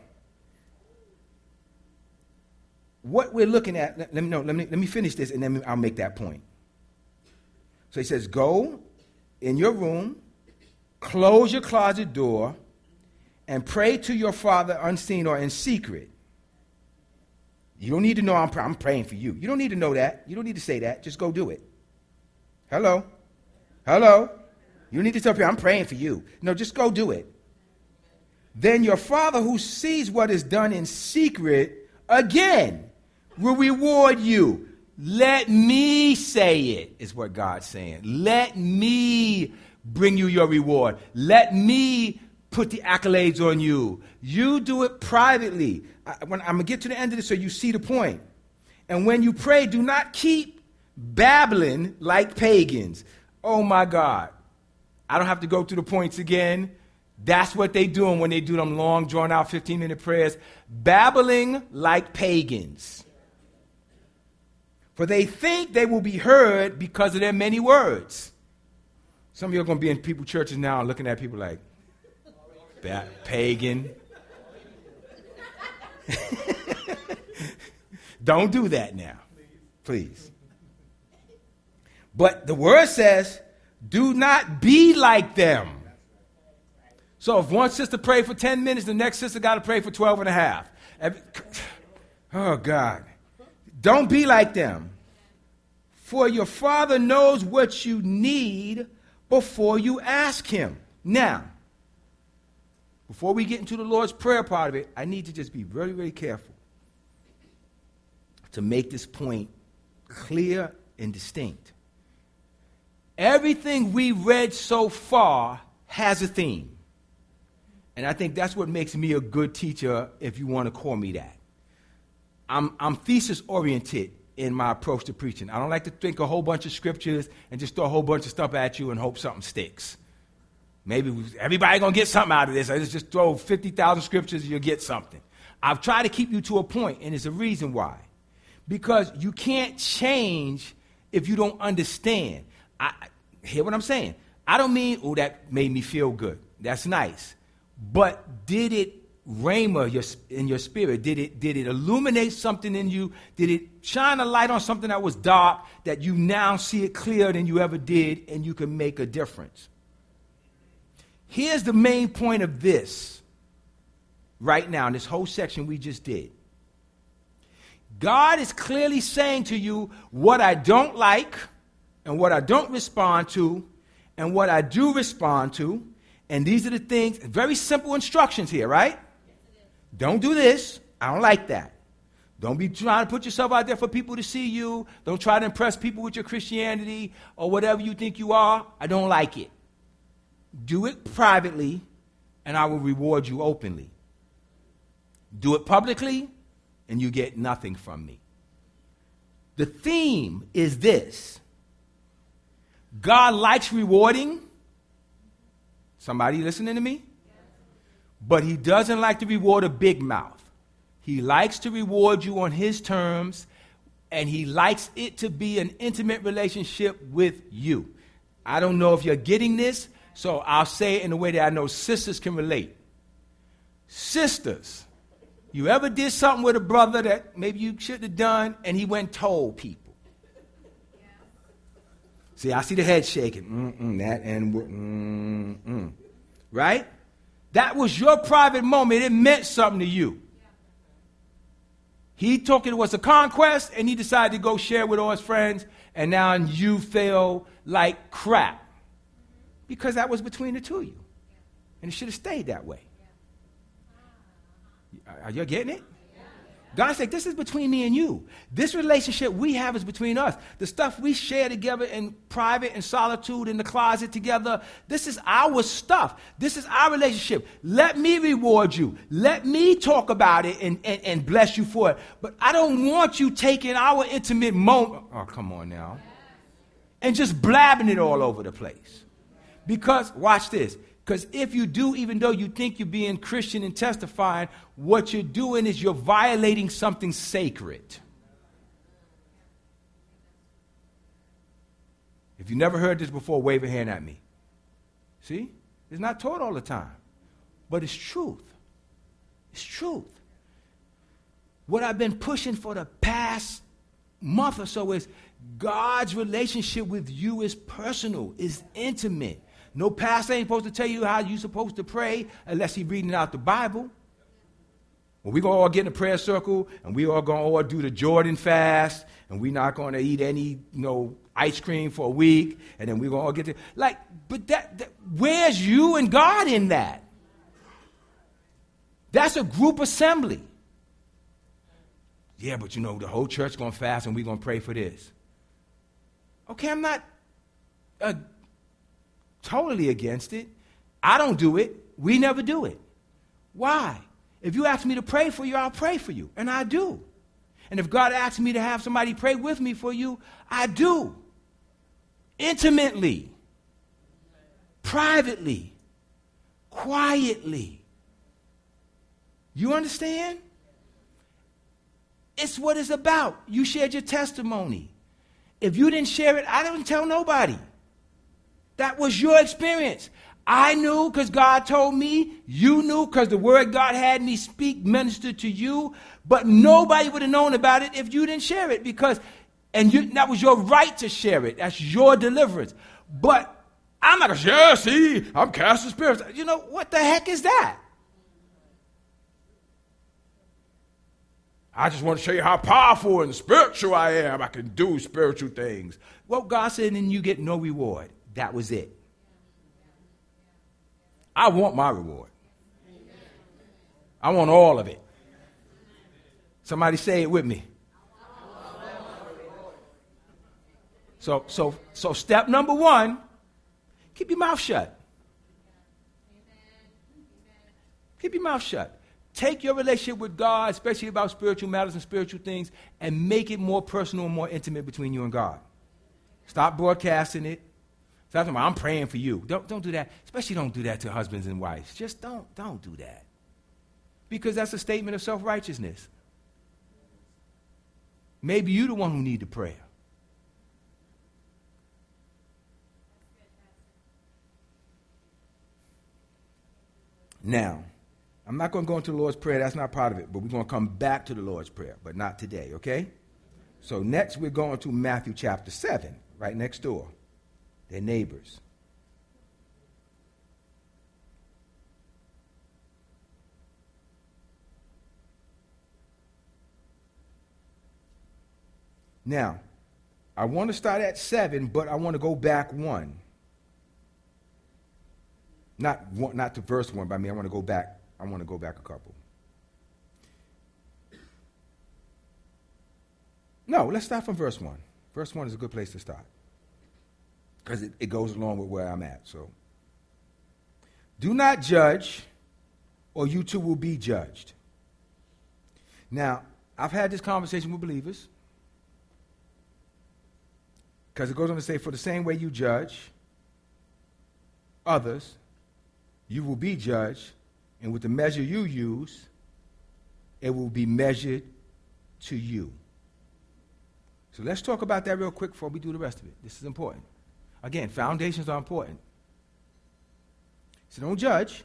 what we're looking at, let, let me know, let me let me finish this and then I'll make that point. So he says, go in your room, close your closet door, and pray to your Father unseen or in secret. You don't need to know I'm, I'm praying for you. You don't need to know that. You don't need to say that. Just go do it. Hello? Hello? You don't need to tell people I'm praying for you. No, just go do it. Then your Father who sees what is done in secret, again, will reward you. Let me say it, is what God's saying. Let me bring you your reward. Let me put the accolades on you. You do it privately. I, when, I'm going to get to the end of this so you see the point. And when you pray, do not keep babbling like pagans. Oh, my God. I don't have to go through the points again. That's what they doing when they do them long, drawn-out fifteen-minute prayers. Babbling like pagans. For they think they will be heard because of their many words. Some of you are going to be in people churches now looking at people like, ba- pagan. Don't do that now, please. But the word says, do not be like them. So if one sister prayed for ten minutes, the next sister got to pray for twelve and a half. Oh, God. Don't be like them. For your Father knows what you need before you ask him. Now, before we get into the Lord's Prayer part of it, I need to just be very, very careful to make this point clear and distinct. Everything we read so far has a theme. And I think that's what makes me a good teacher, if you want to call me that. I'm, I'm thesis-oriented in my approach to preaching. I don't like to think a whole bunch of scriptures and just throw a whole bunch of stuff at you and hope something sticks. Maybe everybody going to get something out of this. I just throw fifty thousand scriptures and you'll get something. I've tried to keep you to a point, and there's a reason why. Because you can't change if you don't understand. I, hear what I'm saying? I don't mean, oh, that made me feel good. That's nice. But did it rhema your, in your spirit? Did it, did it illuminate something in you? Did it shine a light on something that was dark that you now see it clearer than you ever did and you can make a difference? Here's the main point of this right now in this whole section we just did. God is clearly saying to you what I don't like and what I don't respond to and what I do respond to. And these are the things, very simple instructions here, right? Don't do this. I don't like that. Don't be trying to put yourself out there for people to see you. Don't try to impress people with your Christianity or whatever you think you are. I don't like it. Do it privately, and I will reward you openly. Do it publicly, and you get nothing from me. The theme is this. God likes rewarding. Somebody listening to me? But he doesn't like to reward a big mouth. He likes to reward you on his terms and he likes it to be an intimate relationship with you. I don't know if you're getting this, so I'll say it in a way that I know sisters can relate. Sisters, you ever did something with a brother that maybe you shouldn't have done, and he went and told people? Yeah. See, I see the head shaking. Mm-mm, that and mm-mm. Right? That was your private moment. It meant something to you. He took it was a conquest, and he decided to go share with all his friends, and now you feel like crap. Because that was between the two of you. And it should have stayed that way. Are you getting it? God said, this is between me and you. This relationship we have is between us. The stuff we share together in private and solitude in the closet together, this is our stuff. This is our relationship. Let me reward you. Let me talk about it and, and, and bless you for it. But I don't want you taking our intimate moment, oh, come on now, and just blabbing it all over the place. Because, watch this. Because if you do, even though you think you're being Christian and testifying, what you're doing is you're violating something sacred. If you never heard this before, wave a hand at me. See? It's not taught all the time. But it's truth. It's truth. What I've been pushing for the past month or so is God's relationship with you is personal, is intimate. No pastor ain't supposed to tell you how you're supposed to pray unless he's reading out the Bible. Well, we're going to all get in a prayer circle, and we all going to all do the Jordan fast, and we're not going to eat any, you know, ice cream for a week, and then we're going to all get to, like, but that, that, where's you and God in that? That's a group assembly. Yeah, but you know, the whole church going to fast, and we're going to pray for this. Okay, I'm not uh, totally against it. I don't do it. We never do it. Why? If you ask me to pray for you, I'll pray for you. And I do. And if God asks me to have somebody pray with me for you, I do. Intimately. Privately. Quietly. You understand? It's what it's about. You shared your testimony. If you didn't share it, I didn't tell nobody. That was your experience. I knew because God told me. You knew because the word God had me speak ministered to you. But nobody would have known about it if you didn't share it. Because, and you, that was your right to share it. That's your deliverance. But I'm not going to share. See, I'm casting spirits. You know, what the heck is that? I just want to show you how powerful and spiritual I am. I can do spiritual things. Well, God said, and you get no reward. That was it. I want my reward. I want all of it. Somebody say it with me. So, so, so step number one, keep your mouth shut. Keep your mouth shut. Take your relationship with God, especially about spiritual matters and spiritual things, and make it more personal and more intimate between you and God. Stop broadcasting it. Stop talking about, I'm praying for you. Don't, don't do that. Especially don't do that to husbands and wives. Just don't, don't do that. Because that's a statement of self-righteousness. Maybe you're the one who need the prayer. Now, I'm not going to go into the Lord's Prayer. That's not part of it. But we're going to come back to the Lord's Prayer, but not today, okay? So next we're going to Matthew chapter seven, right next door. They're neighbors. Now, I want to start at seven, but I want to go back one. Not one, not to verse one, but I mean I want to go back. I want to go back a couple. No, let's start from verse one. Verse one is a good place to start. Because it, it goes along with where I'm at. So, do not judge, or you too will be judged. Now, I've had this conversation with believers. Because it goes on to say, for the same way you judge others, you will be judged, and with the measure you use, it will be measured to you. So let's talk about that real quick before we do the rest of it. This is important. Again, foundations are important. So don't judge.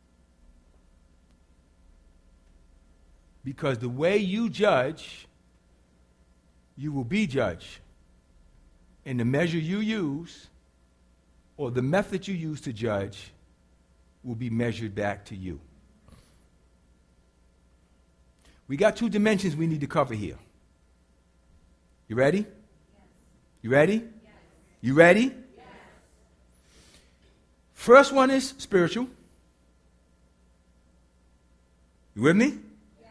Because the way you judge, you will be judged. And the measure you use, or the method you use to judge, will be measured back to you. We got two dimensions we need to cover here. You ready? Yes. You ready? Yes. You ready? Yes. First one is spiritual. You with me? Yes.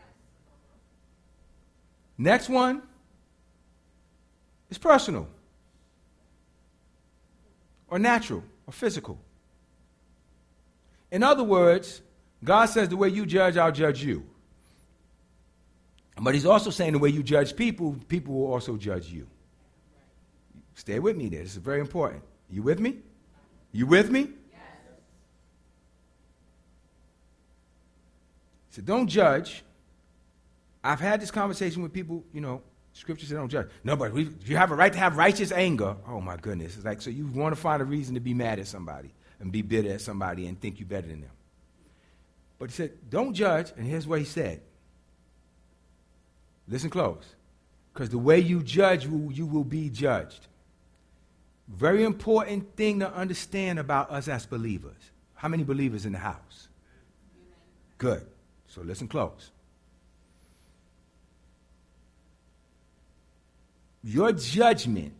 Next one is personal, or natural, or physical. In other words, God says the way you judge, I'll judge you. But he's also saying the way you judge people, people will also judge you. Stay with me there. This is very important. You with me? You with me? Yes. So don't judge. I've had this conversation with people, you know, Scripture says don't judge. No, but we, you have a right to have righteous anger. Oh, my goodness. It's like, so you want to find a reason to be mad at somebody and be bitter at somebody and think you're better than them. But he said, don't judge, and here's what he said. Listen close. Because the way you judge, you will be judged. Very important thing to understand about us as believers. How many believers in the house? Good. So listen close. Your judgment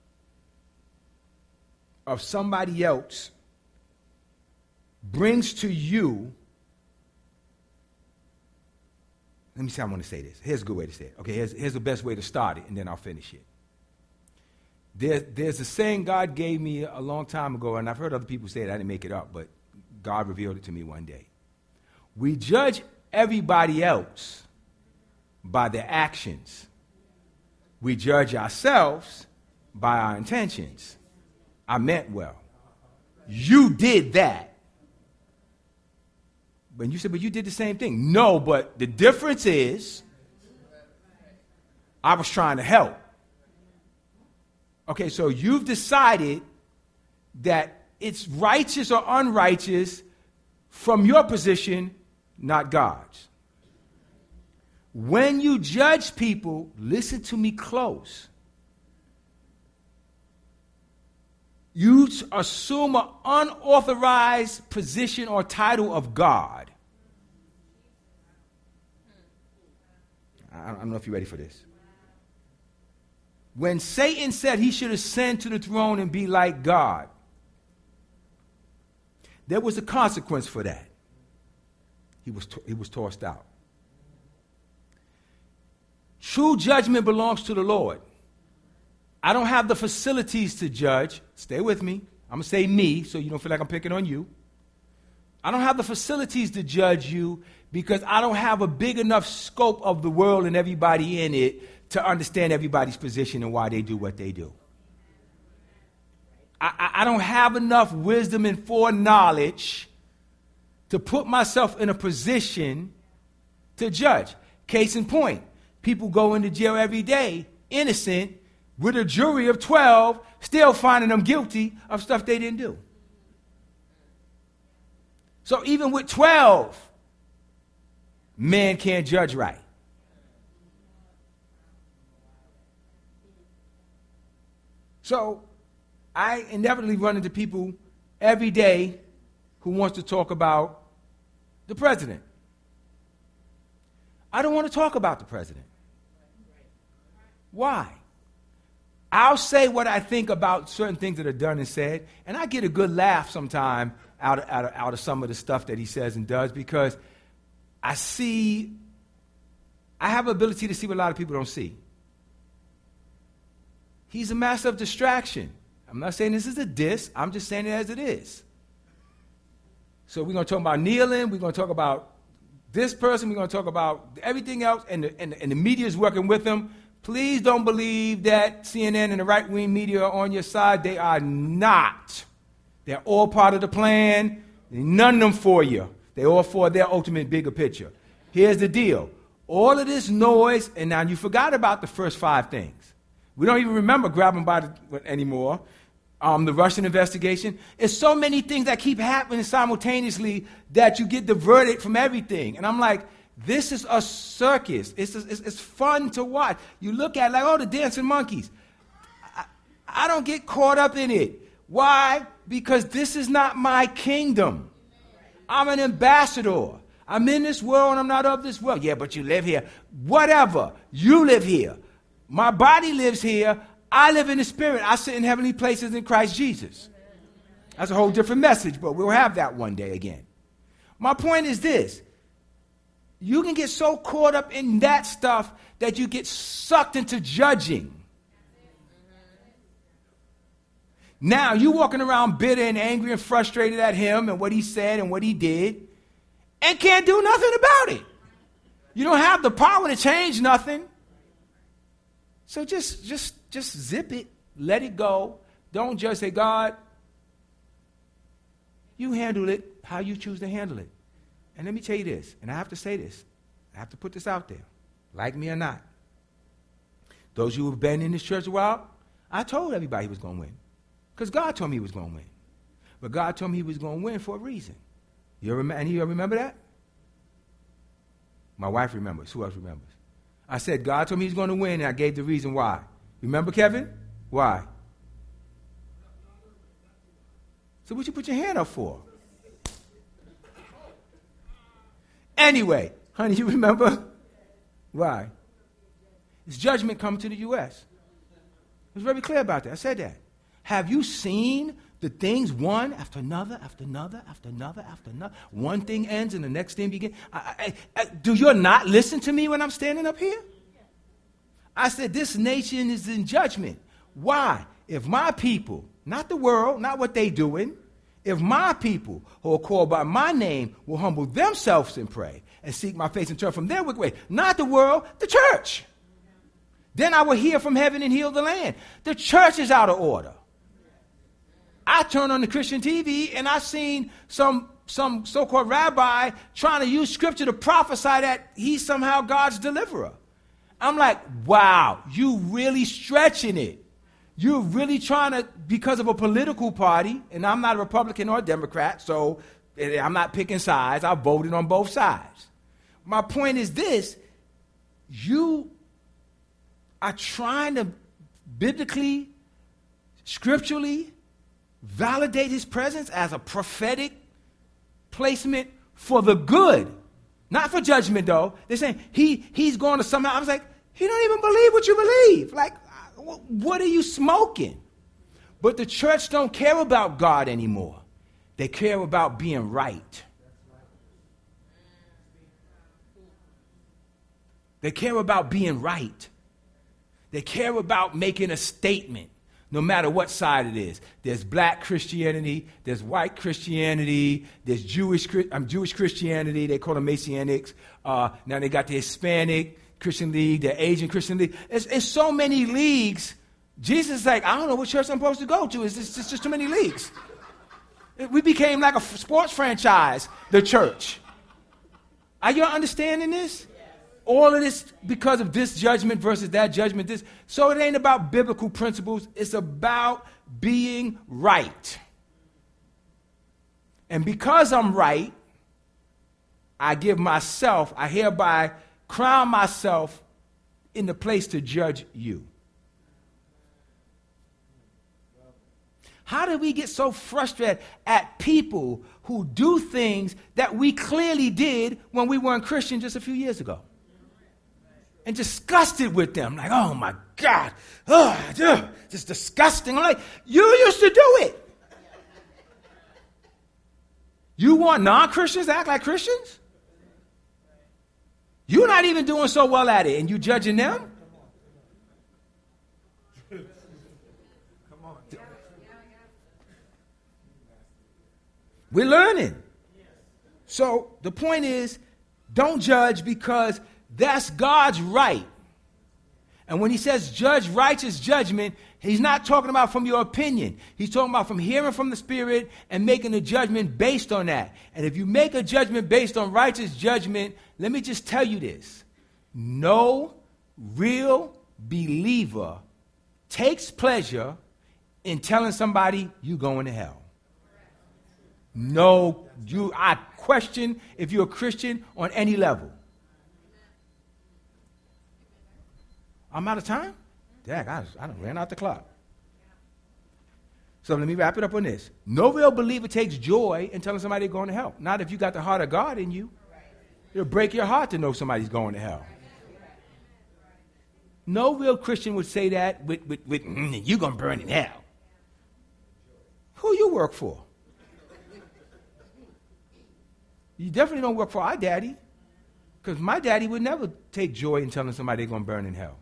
of somebody else brings to you. Let me see how I want to say this. Here's a good way to say it. Okay, here's, here's the best way to start it, and then I'll finish it. There, there's a saying God gave me a long time ago, and I've heard other people say it. I didn't make it up, but God revealed it to me one day. We judge everybody else by their actions. We judge ourselves by our intentions. I meant well. You did that. But you said, but you did the same thing. No, but the difference is I was trying to help. Okay, so you've decided that it's righteous or unrighteous from your position, not God's. When you judge people, listen to me close. You assume an unauthorized position or title of God. I don't know if you're ready for this. When Satan said he should ascend to the throne and be like God, there was a consequence for that. He was, to- he was tossed out. True judgment belongs to the Lord. I don't have the facilities to judge. Stay with me. I'm going to say me so you don't feel like I'm picking on you. I don't have the facilities to judge you because I don't have a big enough scope of the world and everybody in it to understand everybody's position and why they do what they do. I, I, I don't have enough wisdom and foreknowledge to put myself in a position to judge. Case in point, people go into jail every day, innocent, with a jury of twelve, still finding them guilty of stuff they didn't do. So even with twelve, man can't judge right. So I inevitably run into people every day who wants to talk about the president. I don't want to talk about the president. Why? I'll say what I think about certain things that are done and said, and I get a good laugh sometime out of, out of, out of some of the stuff that he says and does because I see, I have the ability to see what a lot of people don't see. He's a master of distraction. I'm not saying this is a diss. I'm just saying it as it is. So we're going to talk about kneeling. We're going to talk about this person. We're going to talk about everything else, and the, and, and the media is working with them. Please don't believe that C N N and the right-wing media are on your side. They are not. They're all part of the plan. None of them for you. They're all for their ultimate bigger picture. Here's the deal. All of this noise, and now you forgot about the first five things. We don't even remember grabbing by the, anymore. Um, the Russian investigation. It's so many things that keep happening simultaneously that you get diverted from everything. And I'm like, this is a circus. It's, it's, it's fun to watch. You look at it like, oh, the dancing monkeys. I, I don't get caught up in it. Why? Because this is not my kingdom. I'm an ambassador. I'm in this world and I'm not of this world. Yeah, but you live here. Whatever. You live here. My body lives here. I live in the spirit. I sit in heavenly places in Christ Jesus. That's a whole different message, but we'll have that one day again. My point is this. You can get so caught up in that stuff that you get sucked into judging. Now, you walking around bitter and angry and frustrated at him and what he said and what he did and can't do nothing about it. You don't have the power to change nothing. So just, just, just zip it, let it go. Don't just say, God, you handle it how you choose to handle it. And let me tell you this, and I have to say this. I have to put this out there, like me or not. Those of you who have been in this church a while, I told everybody he was going to win. Because God told me he was going to win. But God told me he was going to win for a reason. You rem- and you remember that? My wife remembers. Who else remembers? I said, God told me he's going to win, and I gave the reason why. Remember, Kevin? Why? So what you put your hand up for? Anyway, honey, you remember? Why? It's judgment coming to the U S I was very clear about that. I said that. Have you seen the things one after another, after another, after another, after another? One thing ends and the next thing begins. I, I, I, do you not listen to me when I'm standing up here? I said, this nation is in judgment. Why? If my people, not the world, not what they doing, if my people who are called by my name will humble themselves and pray and seek my face and turn from their wicked way, not the world, the church. Then I will hear from heaven and heal the land. The church is out of order. I turned on the Christian T V and I seen some, some so-called rabbi trying to use scripture to prophesy that he's somehow God's deliverer. I'm like, wow, you really stretching it. You're really trying to, because of a political party, and I'm not a Republican or a Democrat, so I'm not picking sides. I voted on both sides. My point is this, you are trying to biblically, scripturally, validate his presence as a prophetic placement for the good. Not for judgment, though. They're saying he he's going to somehow. I was like, he don't even believe what you believe. Like, what are you smoking? But the church don't care about God anymore. They care about being right. They care about being right. They care about making a statement, no matter what side it is. There's black Christianity, there's white Christianity, there's Jewish um, Jewish Christianity, they call them Messianics. Uh, now they got the Hispanic Christian League, the Asian Christian League. It's, it's so many leagues. Jesus is like, I don't know what church I'm supposed to go to. It's just, it's just too many leagues. It, we became like a f- sports franchise, the church. Are you understanding this? All of this because of this judgment versus that judgment. This, so it ain't about biblical principles. It's about being right. And because I'm right, I give myself, I hereby crown myself in the place to judge you. How did we get so frustrated at people who do things that we clearly did when we weren't Christian just a few years ago? And disgusted with them. Like, oh my God. Oh, just disgusting. I'm like, you used to do it. You want non-Christians to act like Christians? You're not even doing so well at it, and you judging them? Come on. We're learning. So the point is, don't judge because that's God's right. And when he says judge righteous judgment, he's not talking about from your opinion. He's talking about from hearing from the Spirit and making a judgment based on that. And if you make a judgment based on righteous judgment, let me just tell you this. No real believer takes pleasure in telling somebody you going to hell. No, you. I question if you're a Christian on any level. I'm out of time? Dang, I, I done ran out the clock. So let me wrap it up on this. No real believer takes joy in telling somebody they're going to hell. Not if you got the heart of God in you. It'll break your heart to know somebody's going to hell. No real Christian would say that with, with, with mm, you're going to burn in hell. Who you work for? You definitely don't work for our daddy. Because my daddy would never take joy in telling somebody they're going to burn in hell.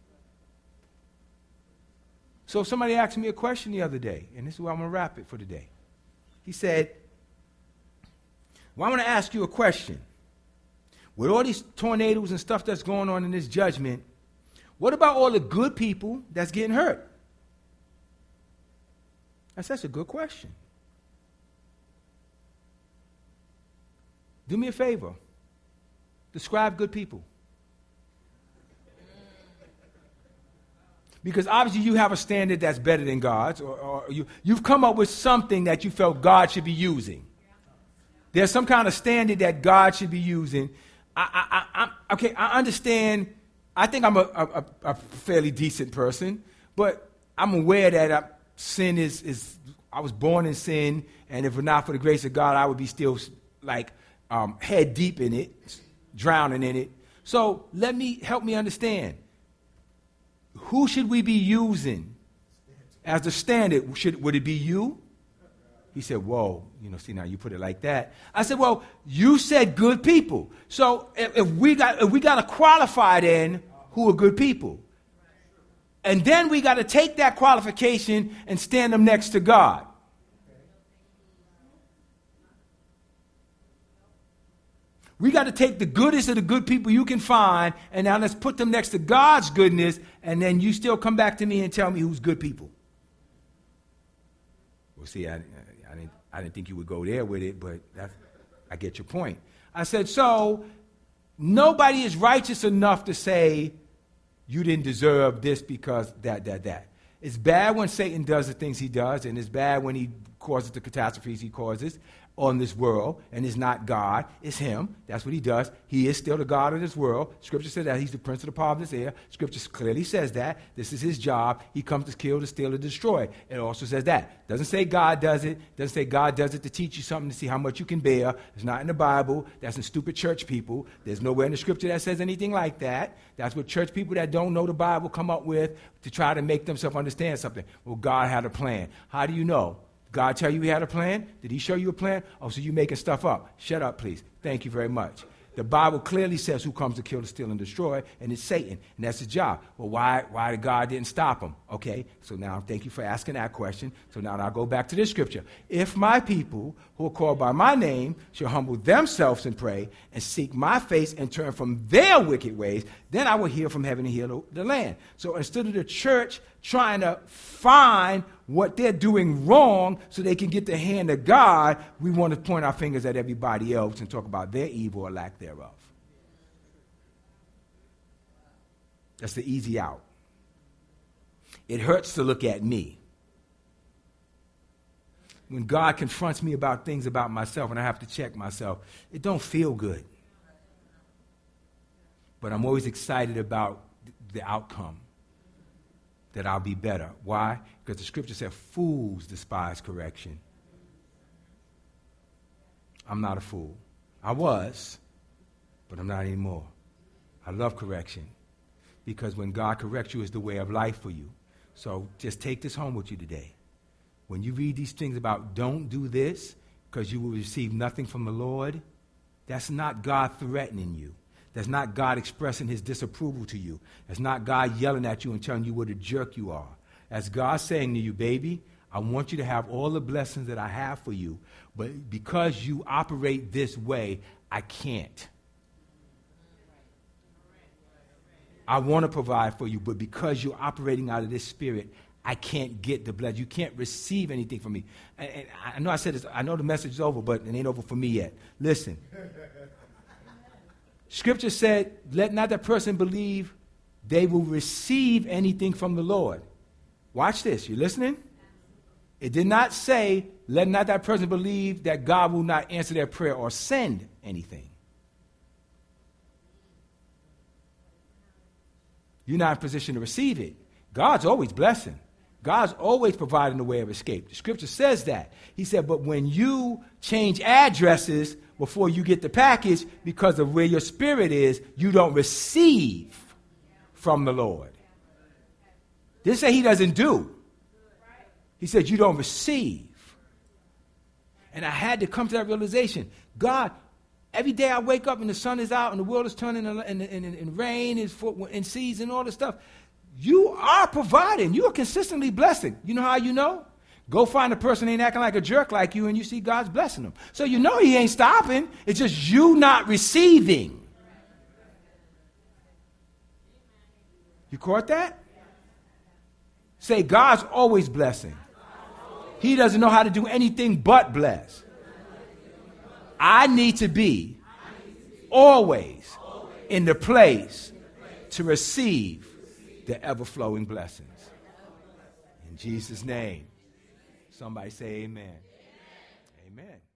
So somebody asked me a question the other day, and this is where I'm going to wrap it for today. He said, well, I want to ask you a question. With all these tornadoes and stuff that's going on in this judgment, what about all the good people that's getting hurt? That's, that's a good question. Do me a favor. Describe good people. Because obviously you have a standard that's better than God's, or, or you, you've come up with something that you felt God should be using. There's some kind of standard that God should be using. I, I, I, I, okay, I understand. I think I'm a, a, a fairly decent person, but I'm aware that I, sin is, is, I was born in sin, and if it were not for the grace of God, I would be still like um, head deep in it, drowning in it. So let me, help me understand. Who should we be using as the standard? Should, would it be you? He said, whoa, you know, see now you put it like that. I said, well, you said good people. So if, if we got if we got to qualify then who are good people. And then we got to take that qualification and stand them next to God. We got to take the goodest of the good people you can find, and now let's put them next to God's goodness, and then you still come back to me and tell me who's good people. Well, see, I, I, didn't, I didn't think you would go there with it, but that's, I get your point. I said, so nobody is righteous enough to say you didn't deserve this because that, that, that. It's bad when Satan does the things he does, and it's bad when he causes the catastrophes he causes on this world, and it's not God, it's him. That's what he does. He is still the God of this world. Scripture says that he's the prince of the power of this air. Scripture clearly says that. This is his job. He comes to kill, to steal, to destroy. It also says that. Doesn't say God does it. Doesn't say God does it to teach you something to see how much you can bear. It's not in the Bible. That's in stupid church people. There's nowhere in the Scripture that says anything like that. That's what church people that don't know the Bible come up with to try to make themselves understand something. Well, God had a plan. How do you know? God tell you he had a plan? Did he show you a plan? Oh, so you making stuff up. Shut up, please. Thank you very much. The Bible clearly says who comes to kill, to steal, and destroy, and it's Satan, and that's his job. Well, why, why did God didn't stop him? Okay, so now thank you for asking that question. So now I'll go back to this scripture. If my people who are called by my name shall humble themselves and pray and seek my face and turn from their wicked ways, then I will hear from heaven and heal the land. So instead of the church trying to find what they're doing wrong so they can get the hand of God, we want to point our fingers at everybody else and talk about their evil or lack thereof. That's the easy out. It hurts to look at me. When God confronts me about things about myself and I have to check myself, it don't feel good. But I'm always excited about the outcome. That I'll be better. Why? Because the scripture said fools despise correction. I'm not a fool. I was, but I'm not anymore. I love correction. Because when God corrects you, it's the way of life for you. So just take this home with you today. When you read these things about don't do this because you will receive nothing from the Lord, that's not God threatening you. That's not God expressing his disapproval to you. That's not God yelling at you and telling you what a jerk you are. That's God saying to you, baby, I want you to have all the blessings that I have for you, but because you operate this way, I can't. I want to provide for you, but because you're operating out of this spirit, I can't get the blessing. You can't receive anything from me. And, and I know I said this, I know the message is over, but it ain't over for me yet. Listen. Scripture said, let not that person believe they will receive anything from the Lord. Watch this. You listening? It did not say, let not that person believe that God will not answer their prayer or send anything. You're not in position to receive it. God's always blessing. God's always providing a way of escape. The scripture says that. He said, but when you change addresses before you get the package because of where your spirit is, you don't receive from the Lord. Didn't say he doesn't do. He said you don't receive. And I had to come to that realization. God, every day I wake up and the sun is out and the world is turning and, and, and, and rain is for, in seas and all this stuff. You are providing. You are consistently blessing. You know how you know? Go find a person who ain't acting like a jerk like you and you see God's blessing them. So you know he ain't stopping. It's just you not receiving. You caught that? Say, God's always blessing. He doesn't know how to do anything but bless. I need to be always in the place to receive the ever-flowing blessings. In Jesus' name. Somebody say amen. Amen.